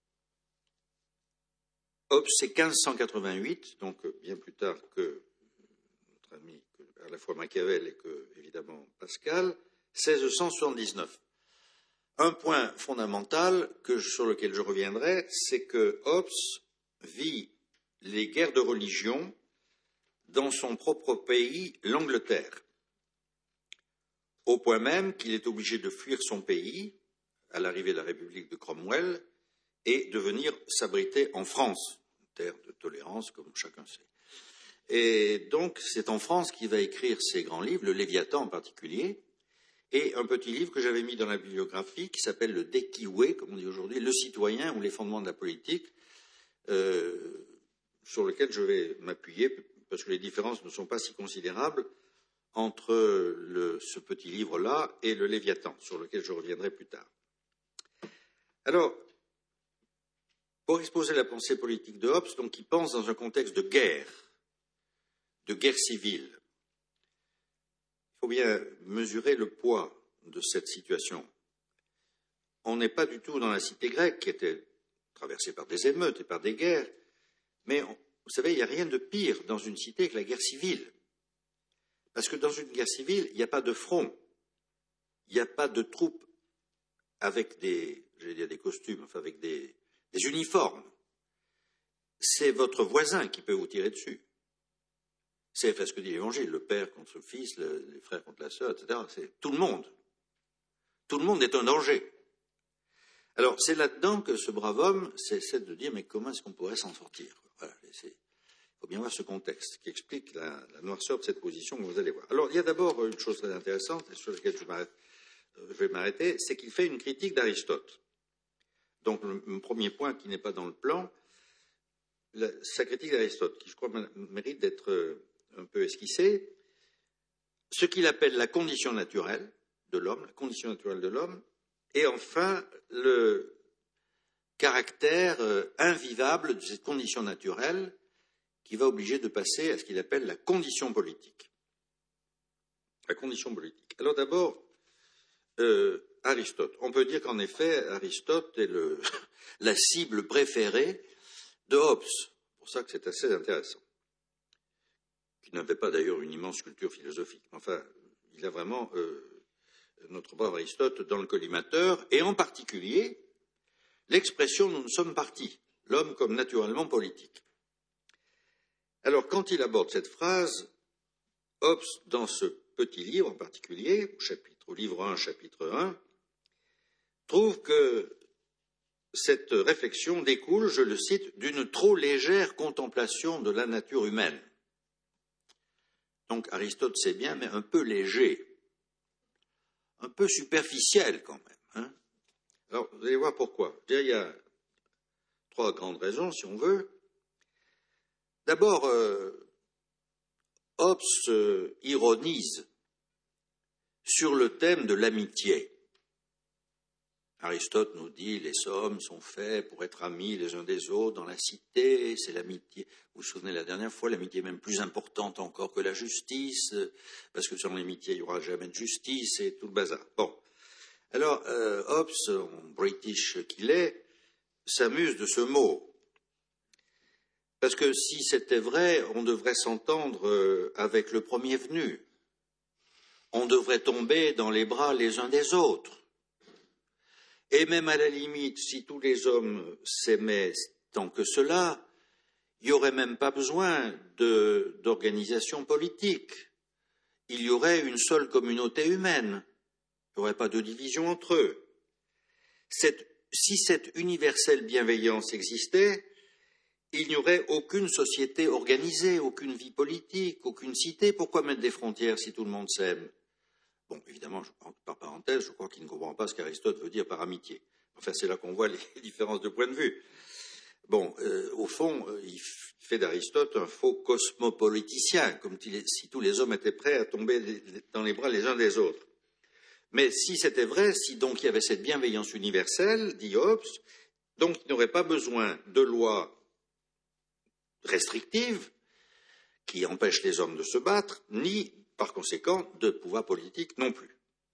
Speaker 1: Hobbes, c'est quinze cent quatre-vingt-huit, donc bien plus tard que notre ami, à la fois Machiavel et que, évidemment, Pascal, seize cent soixante-dix-neuf. Un point fondamental que, sur lequel je reviendrai, c'est que Hobbes vit les guerres de religion dans son propre pays, l'Angleterre, au point même qu'il est obligé de fuir son pays à l'arrivée de la République de Cromwell et de venir s'abriter en France, terre de tolérance, comme chacun sait. Et donc, c'est en France qu'il va écrire ses grands livres, le Léviathan en particulier, et un petit livre que j'avais mis dans la bibliographie qui s'appelle le Dekiwe, comme on dit aujourd'hui, le citoyen ou les fondements de la politique, euh, sur lequel je vais m'appuyer, parce que les différences ne sont pas si considérables entre le, ce petit livre-là et le Léviathan, sur lequel je reviendrai plus tard. Alors, pour exposer la pensée politique de Hobbes, donc, il pense dans un contexte de guerre, de guerre civile. Il faut bien mesurer le poids de cette situation. On n'est pas du tout dans la cité grecque qui était traversée par des émeutes et par des guerres, mais on, vous savez, il n'y a rien de pire dans une cité que la guerre civile. Parce que dans une guerre civile, il n'y a pas de front, il n'y a pas de troupes avec des, je vais dire des costumes, enfin avec des, des uniformes. C'est votre voisin qui peut vous tirer dessus. C'est enfin, ce que dit l'Évangile, le père contre le fils, le, les frères contre la sœur, et cetera. C'est tout le monde. Tout le monde est un danger. Alors, c'est là-dedans que ce brave homme essaie de dire, mais comment est-ce qu'on pourrait s'en sortir? Voilà, il faut bien voir ce contexte qui explique la, la noirceur de cette position que vous allez voir. Alors, il y a d'abord une chose très intéressante, et sur laquelle je, je vais m'arrêter, c'est qu'il fait une critique d'Aristote. Donc, le, le premier point qui n'est pas dans le plan, la, sa critique d'Aristote, qui je crois mérite d'être un peu esquissée, ce qu'il appelle la condition naturelle de l'homme, la condition naturelle de l'homme, et enfin le caractère invivable de cette condition naturelle qui va obliger de passer à ce qu'il appelle la condition politique. La condition politique. Alors d'abord, euh, Aristote. On peut dire qu'en effet, Aristote est le, la cible préférée de Hobbes. C'est pour ça que c'est assez intéressant. Qui n'avait pas d'ailleurs une immense culture philosophique. Enfin, il a vraiment euh, notre brave Aristote dans le collimateur, et en particulier l'expression « nous ne sommes partis », l'homme comme naturellement politique. Alors, quand il aborde cette phrase, Hobbes, dans ce petit livre en particulier, au, chapitre, au livre un, chapitre un, trouve que cette réflexion découle, je le cite, d'une trop légère contemplation de la nature humaine. Donc Aristote sait bien, mais un peu léger, un peu superficiel quand même. Hein. Alors, vous allez voir pourquoi. Il y a trois grandes raisons, si on veut. D'abord, euh, Hobbes euh, ironise sur le thème de l'amitié. Aristote nous dit les hommes sont faits pour être amis les uns des autres dans la cité, c'est l'amitié. Vous vous souvenez la dernière fois, l'amitié est même plus importante encore que la justice, parce que sans l'amitié il n'y aura jamais de justice et tout le bazar. Bon, alors euh, Hobbes, en british qu'il est, s'amuse de ce mot. Parce que si c'était vrai, on devrait s'entendre avec le premier venu. On devrait tomber dans les bras les uns des autres. Et même à la limite, si tous les hommes s'aimaient tant que cela, il n'y aurait même pas besoin de, d'organisation politique. Il y aurait une seule communauté humaine. Il n'y aurait pas de division entre eux. Cette, si cette universelle bienveillance existait, il n'y aurait aucune société organisée, aucune vie politique, aucune cité. Pourquoi mettre des frontières si tout le monde s'aime? Bon, évidemment, par parenthèse, je crois qu'il ne comprend pas ce qu'Aristote veut dire par amitié. Enfin, c'est là qu'on voit les différences de point de vue. Bon, euh, au fond, euh, il fait d'Aristote un faux cosmopoliticien, comme si tous les hommes étaient prêts à tomber dans les bras les uns des autres. Mais si c'était vrai, si donc il y avait cette bienveillance universelle, dit Hobbes, donc il n'aurait pas besoin de lois restrictives qui empêchent les hommes de se battre, ni par conséquent, de pouvoir politique non plus.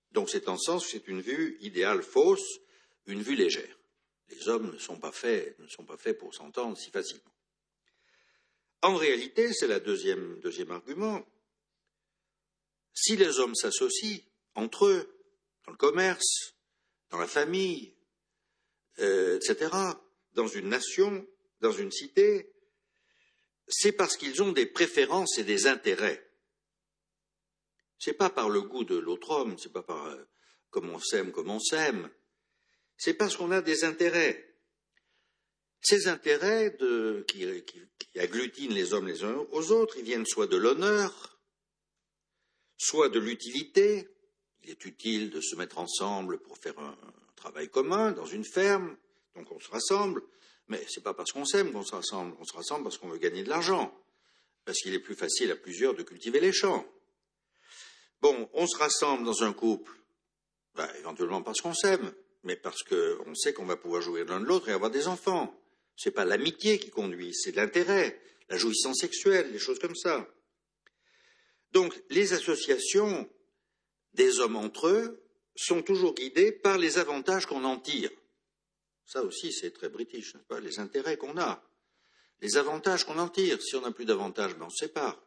Speaker 1: Donc c'est en ce sens que c'est une vue idéale fausse, une vue légère. Les hommes ne sont pas faits, ne sont pas faits pour s'entendre si facilement. En réalité, c'est le deuxième, deuxième argument, si les hommes s'associent entre eux, dans le commerce, dans la famille, euh, et cetera, dans une nation, dans une cité, c'est parce qu'ils ont des préférences et des intérêts. C'est pas par le goût de l'autre homme, c'est pas par euh, comme on s'aime, comme on s'aime. C'est parce qu'on a des intérêts. Ces intérêts de, qui, qui, qui agglutinent les hommes les uns aux autres, ils viennent soit de l'honneur, soit de l'utilité. Il est utile de se mettre ensemble pour faire un, un travail commun dans une ferme, donc on se rassemble. Mais ce n'est pas parce qu'on s'aime qu'on se rassemble, on se rassemble parce qu'on veut gagner de l'argent, parce qu'il est plus facile à plusieurs de cultiver les champs. Bon, on se rassemble dans un couple, ben, éventuellement parce qu'on s'aime, mais parce qu'on sait qu'on va pouvoir jouir l'un de l'autre et avoir des enfants. Ce n'est pas l'amitié qui conduit, c'est de l'intérêt, la jouissance sexuelle, des choses comme ça. Donc, les associations des hommes entre eux sont toujours guidées par les avantages qu'on en tire. Ça aussi, c'est très british, n'est-ce pas? Les intérêts qu'on a, les avantages qu'on en tire. Si on n'a plus d'avantages, ben on se sépare.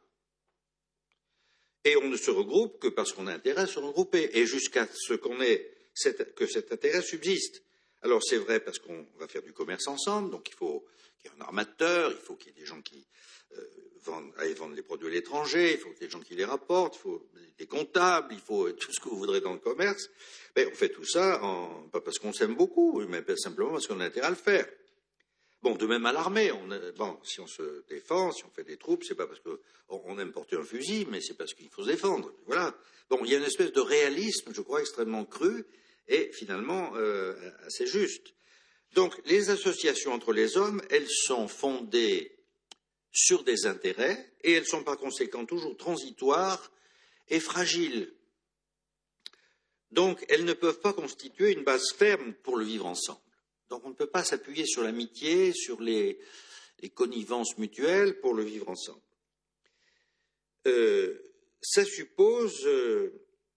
Speaker 1: Et on ne se regroupe que parce qu'on a intérêt à se regrouper, et jusqu'à ce qu'on ait cette, que cet intérêt subsiste. Alors c'est vrai parce qu'on va faire du commerce ensemble, donc il faut qu'il y ait un armateur, il faut qu'il y ait des gens qui euh, vendent, aillent vendre les produits à l'étranger, il faut qu'il y ait des gens qui les rapportent, il faut des comptables, il faut tout ce que vous voudrez dans le commerce. Mais on fait tout ça, en, pas parce qu'on s'aime beaucoup, mais simplement parce qu'on a intérêt à le faire. Bon, de même à l'armée, on a, bon, si on se défend, si on fait des troupes, c'est pas parce qu'on on aime porter un fusil, mais c'est parce qu'il faut se défendre. Voilà. Bon, il y a une espèce de réalisme, je crois, extrêmement cru et finalement euh, assez juste. Donc, les associations entre les hommes, elles sont fondées sur des intérêts et elles sont par conséquent toujours transitoires et fragiles. Donc, elles ne peuvent pas constituer une base ferme pour le vivre ensemble. Donc on ne peut pas s'appuyer sur l'amitié, sur les, les connivences mutuelles pour le vivre ensemble. Euh, ça suppose euh,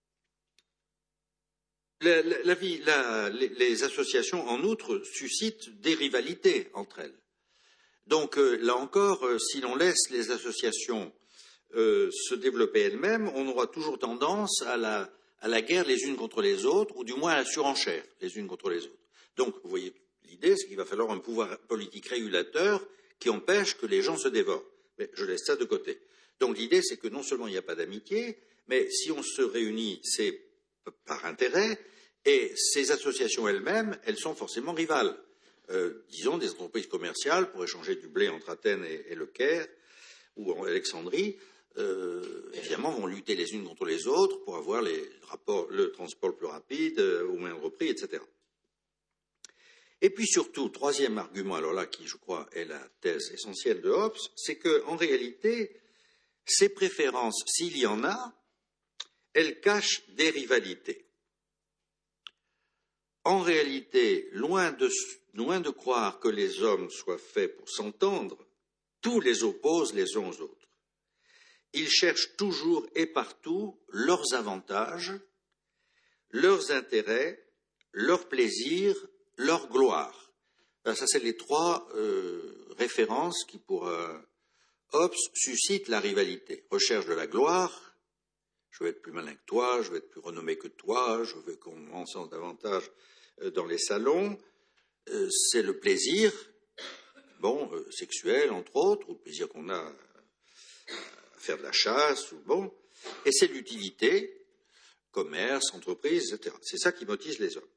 Speaker 1: la, la, la vie, la, les, les associations en outre suscitent des rivalités entre elles. Donc euh, là encore, euh, si l'on laisse les associations euh, se développer elles-mêmes, on aura toujours tendance à la, à la guerre les unes contre les autres, ou du moins à la surenchère les unes contre les autres. Donc vous voyez, l'idée, c'est qu'il va falloir un pouvoir politique régulateur qui empêche que les gens se dévorent. Mais je laisse ça de côté. Donc l'idée, c'est que non seulement il n'y a pas d'amitié, mais si on se réunit, c'est par intérêt, et ces associations elles-mêmes, elles sont forcément rivales. Euh, disons, des entreprises commerciales, pour échanger du blé entre Athènes et, et le Caire, ou en Alexandrie, euh, évidemment, vont lutter les unes contre les autres pour avoir les rapports, le transport le plus rapide, euh, au moindre prix, et cetera. Et puis surtout, troisième argument, alors là, qui je crois est la thèse essentielle de Hobbes, c'est qu'en réalité, ces préférences, s'il y en a, elles cachent des rivalités. En réalité, loin de, loin de croire que les hommes soient faits pour s'entendre, tous les opposent les uns aux autres. Ils cherchent toujours et partout leurs avantages, leurs intérêts, leurs plaisirs, leur gloire. Alors ça, c'est les trois euh, références qui, pour euh, Hobbes, suscitent la rivalité. Recherche de la gloire, je veux être plus malin que toi, je veux être plus renommé que toi, je veux qu'on m'encense davantage euh, dans les salons. Euh, c'est le plaisir, bon, euh, sexuel, entre autres, ou le plaisir qu'on a à faire de la chasse, ou bon, et c'est l'utilité, commerce, entreprise, et cetera. C'est ça qui motive les hommes.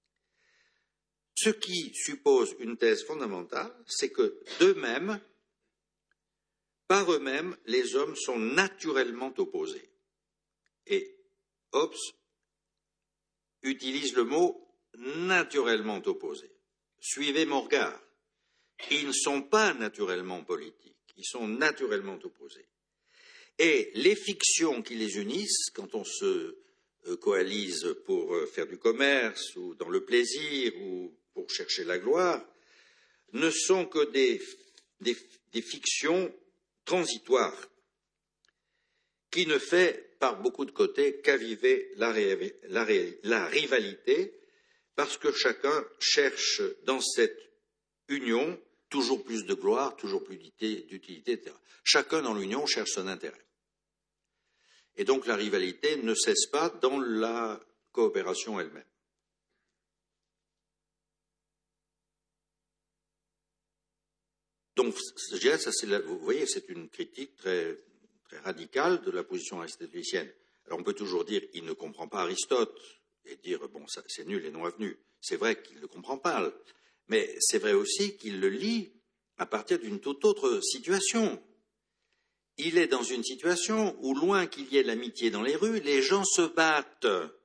Speaker 1: Ce qui suppose une thèse fondamentale, c'est que d'eux-mêmes, par eux-mêmes, les hommes sont naturellement opposés. Et Hobbes utilise le mot naturellement opposés. Suivez mon regard. Ils ne sont pas naturellement politiques, ils sont naturellement opposés. Et les fictions qui les unissent, quand on se coalise pour faire du commerce, ou dans le plaisir, ou pour chercher la gloire, ne sont que des, des, des fictions transitoires qui ne fait par beaucoup de côtés qu'aviver la, la, la rivalité, parce que chacun cherche dans cette union toujours plus de gloire, toujours plus d'utilité, et cetera. Chacun dans l'union cherche son intérêt. Et donc la rivalité ne cesse pas dans la coopération elle-même. Donc, je dirais, ça, c'est la, vous voyez, c'est une critique très, très radicale de la position aristotélicienne. Alors, on peut toujours dire il ne comprend pas Aristote et dire bon, ça, c'est nul et non avenu. C'est vrai qu'il ne comprend pas, mais c'est vrai aussi qu'il le lit à partir d'une toute autre situation. Il est dans une situation où, loin qu'il y ait de l'amitié dans les rues, les gens se battent.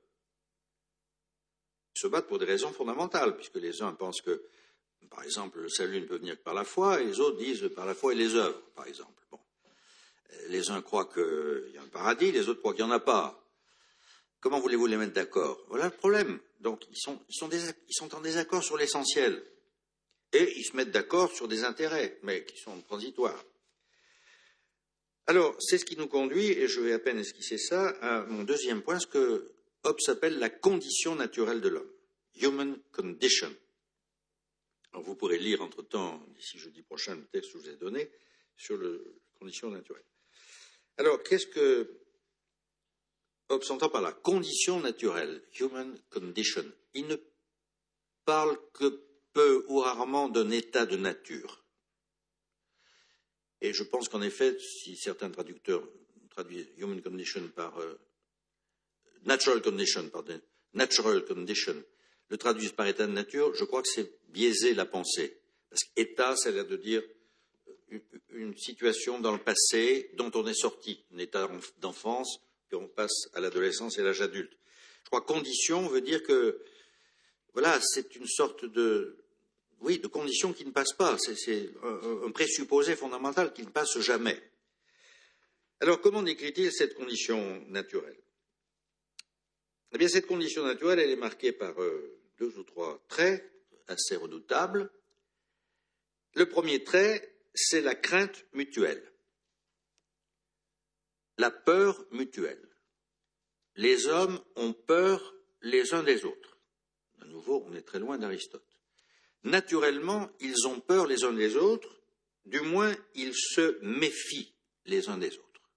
Speaker 1: Ils se battent pour des raisons fondamentales, puisque les uns pensent que, par exemple, le salut ne peut venir que par la foi, et les autres disent par la foi et les œuvres, par exemple. Bon. Les uns croient qu'il y a un paradis, les autres croient qu'il n'y en a pas. Comment voulez-vous les mettre d'accord? Voilà le problème. Donc, ils sont, ils sont, des, ils sont en désaccord sur l'essentiel. Et ils se mettent d'accord sur des intérêts, mais qui sont transitoires. Alors, c'est ce qui nous conduit, et je vais à peine esquisser ça, à mon deuxième point, ce que Hobbes appelle la condition naturelle de l'homme. Human condition. Alors, vous pourrez lire entre-temps, d'ici jeudi prochain, le texte que je vous ai donné sur la condition naturelle. Alors, qu'est-ce que Hobbes entend par la condition naturelle, human condition? Il ne parle que peu ou rarement d'un état de nature. Et je pense qu'en effet, si certains traducteurs traduisent human condition par euh, natural condition, pardon, natural condition, le traduisent par état de nature, je crois que c'est biaiser la pensée. Parce qu'état, ça a l'air de dire une, une situation dans le passé dont on est sorti, un état d'enfance, puis on passe à l'adolescence et à l'âge adulte. Je crois que condition veut dire que, voilà, c'est une sorte de, oui, de condition qui ne passe pas. C'est, c'est un, un présupposé fondamental qui ne passe jamais. Alors, comment décrit-il cette condition naturelle? Eh bien, cette condition naturelle, elle est marquée par euh, deux ou trois traits assez redoutables. Le premier trait, c'est la crainte mutuelle, la peur mutuelle. Les hommes ont peur les uns des autres. À nouveau, on est très loin d'Aristote. Naturellement, ils ont peur les uns des autres, du moins ils se méfient les uns des autres.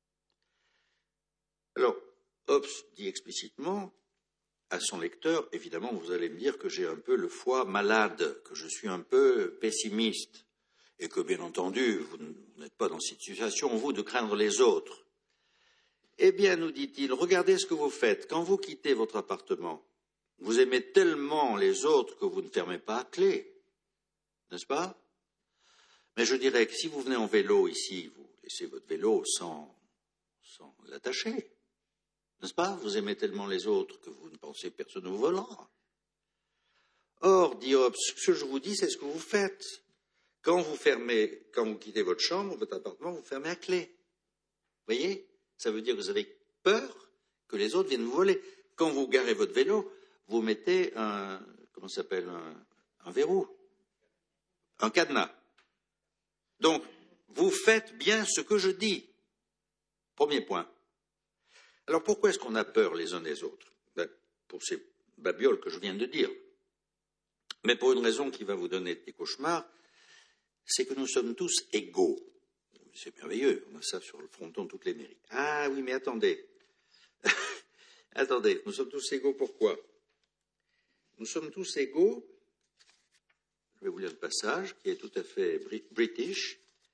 Speaker 1: Alors, Hobbes dit explicitement à son lecteur, évidemment, vous allez me dire que j'ai un peu le foie malade, que je suis un peu pessimiste, et que, bien entendu, vous n'êtes pas dans cette situation, vous, de craindre les autres. Eh bien, nous dit-il, regardez ce que vous faites. Quand vous quittez votre appartement, vous aimez tellement les autres que vous ne fermez pas à clé, n'est-ce pas? Mais je dirais que si vous venez en vélo ici, vous laissez votre vélo sans, sans l'attacher. N'est-ce pas? Vous aimez tellement les autres que vous ne pensez personne au volant. Or, dit Hobbes, ce que je vous dis, c'est ce que vous faites. Quand vous fermez, quand vous quittez votre chambre, votre appartement, vous fermez à clé. Vous voyez? Ça veut dire que vous avez peur que les autres viennent vous voler. Quand vous garez votre vélo, vous mettez un, comment ça s'appelle, un, un verrou, un cadenas. Donc, vous faites bien ce que je dis. Premier point. Alors pourquoi est-ce qu'on a peur les uns des autres? Ben, pour ces babioles que je viens de dire. Mais pour une raison qui va vous donner des cauchemars, c'est que nous sommes tous égaux. C'est merveilleux, on a ça sur le fronton de toutes les mairies. Ah oui, mais attendez. Attendez, nous sommes tous égaux, pourquoi? Nous sommes tous égaux, je vais vous lire le passage, qui est tout à fait british.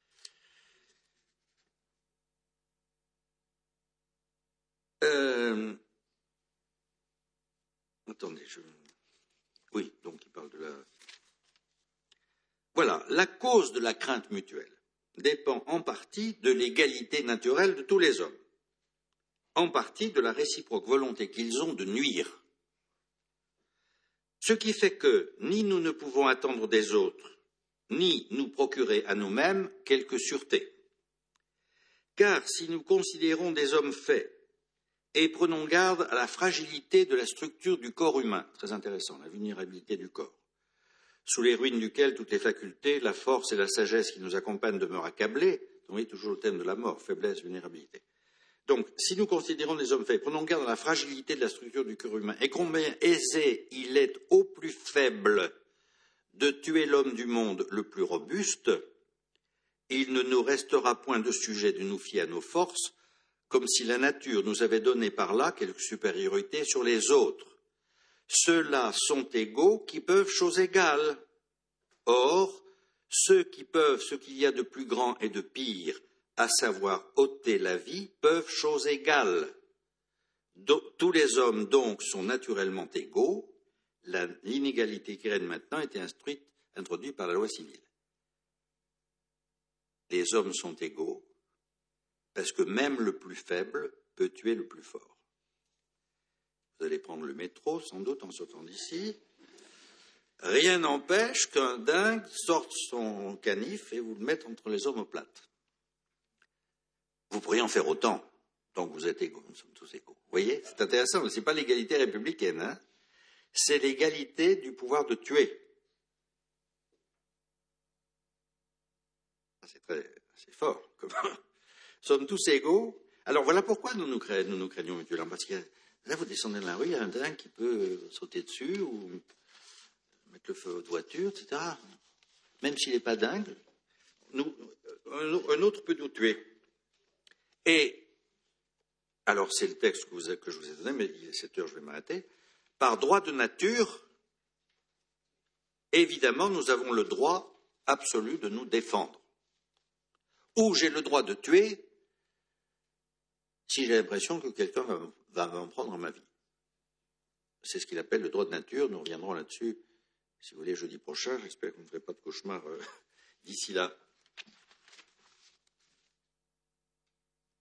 Speaker 1: Euh, attendez, je... Oui, donc il parle de la... Voilà, la cause de la crainte mutuelle dépend en partie de l'égalité naturelle de tous les hommes, en partie de la réciproque volonté qu'ils ont de nuire. Ce qui fait que ni nous ne pouvons attendre des autres, ni nous procurer à nous-mêmes quelque sûreté. Car si nous considérons des hommes faits, et prenons garde à la fragilité de la structure du corps humain, très intéressant, la vulnérabilité du corps, sous les ruines duquel toutes les facultés, la force et la sagesse qui nous accompagnent demeurent accablées, vous voyez toujours le thème de la mort, faiblesse, vulnérabilité. Donc, si nous considérons les hommes faibles, prenons garde à la fragilité de la structure du cœur humain et combien aisé il est au plus faible de tuer l'homme du monde le plus robuste, il ne nous restera point de sujet de nous fier à nos forces, comme si la nature nous avait donné par là quelque supériorité sur les autres. Ceux-là sont égaux qui peuvent chose égale. Or, ceux qui peuvent ce qu'il y a de plus grand et de pire, à savoir ôter la vie, peuvent chose égale. Do- tous les hommes donc sont naturellement égaux. La- l'inégalité qui règne maintenant a été instruite, introduite par la loi civile. Les hommes sont égaux parce que même le plus faible peut tuer le plus fort. Vous allez prendre le métro, sans doute, en sortant d'ici. Rien n'empêche qu'un dingue sorte son canif et vous le mette entre les omoplates. Vous pourriez en faire autant. Donc vous êtes égaux, nous sommes tous égaux. Vous voyez, c'est intéressant, mais ce n'est pas l'égalité républicaine, hein. C'est l'égalité du pouvoir de tuer. C'est très, c'est fort. Nous sommes tous égaux. Alors voilà pourquoi nous nous, craignons, nous, nous craignons mutuellement. Parce que là, vous descendez de la rue, il y a un dingue qui peut sauter dessus ou mettre le feu à votre voiture, et cetera. Même s'il n'est pas dingue, nous, un autre peut nous tuer. Et, alors c'est le texte que, vous, que je vous ai donné, mais il est sept heures, je vais m'arrêter. Par droit de nature, évidemment, nous avons le droit absolu de nous défendre. Ou j'ai le droit de tuer si j'ai l'impression que quelqu'un va, va, va en prendre ma vie. C'est ce qu'il appelle le droit de nature. Nous reviendrons là-dessus, si vous voulez, jeudi prochain. J'espère que vous ne ferez pas de cauchemar euh, d'ici là.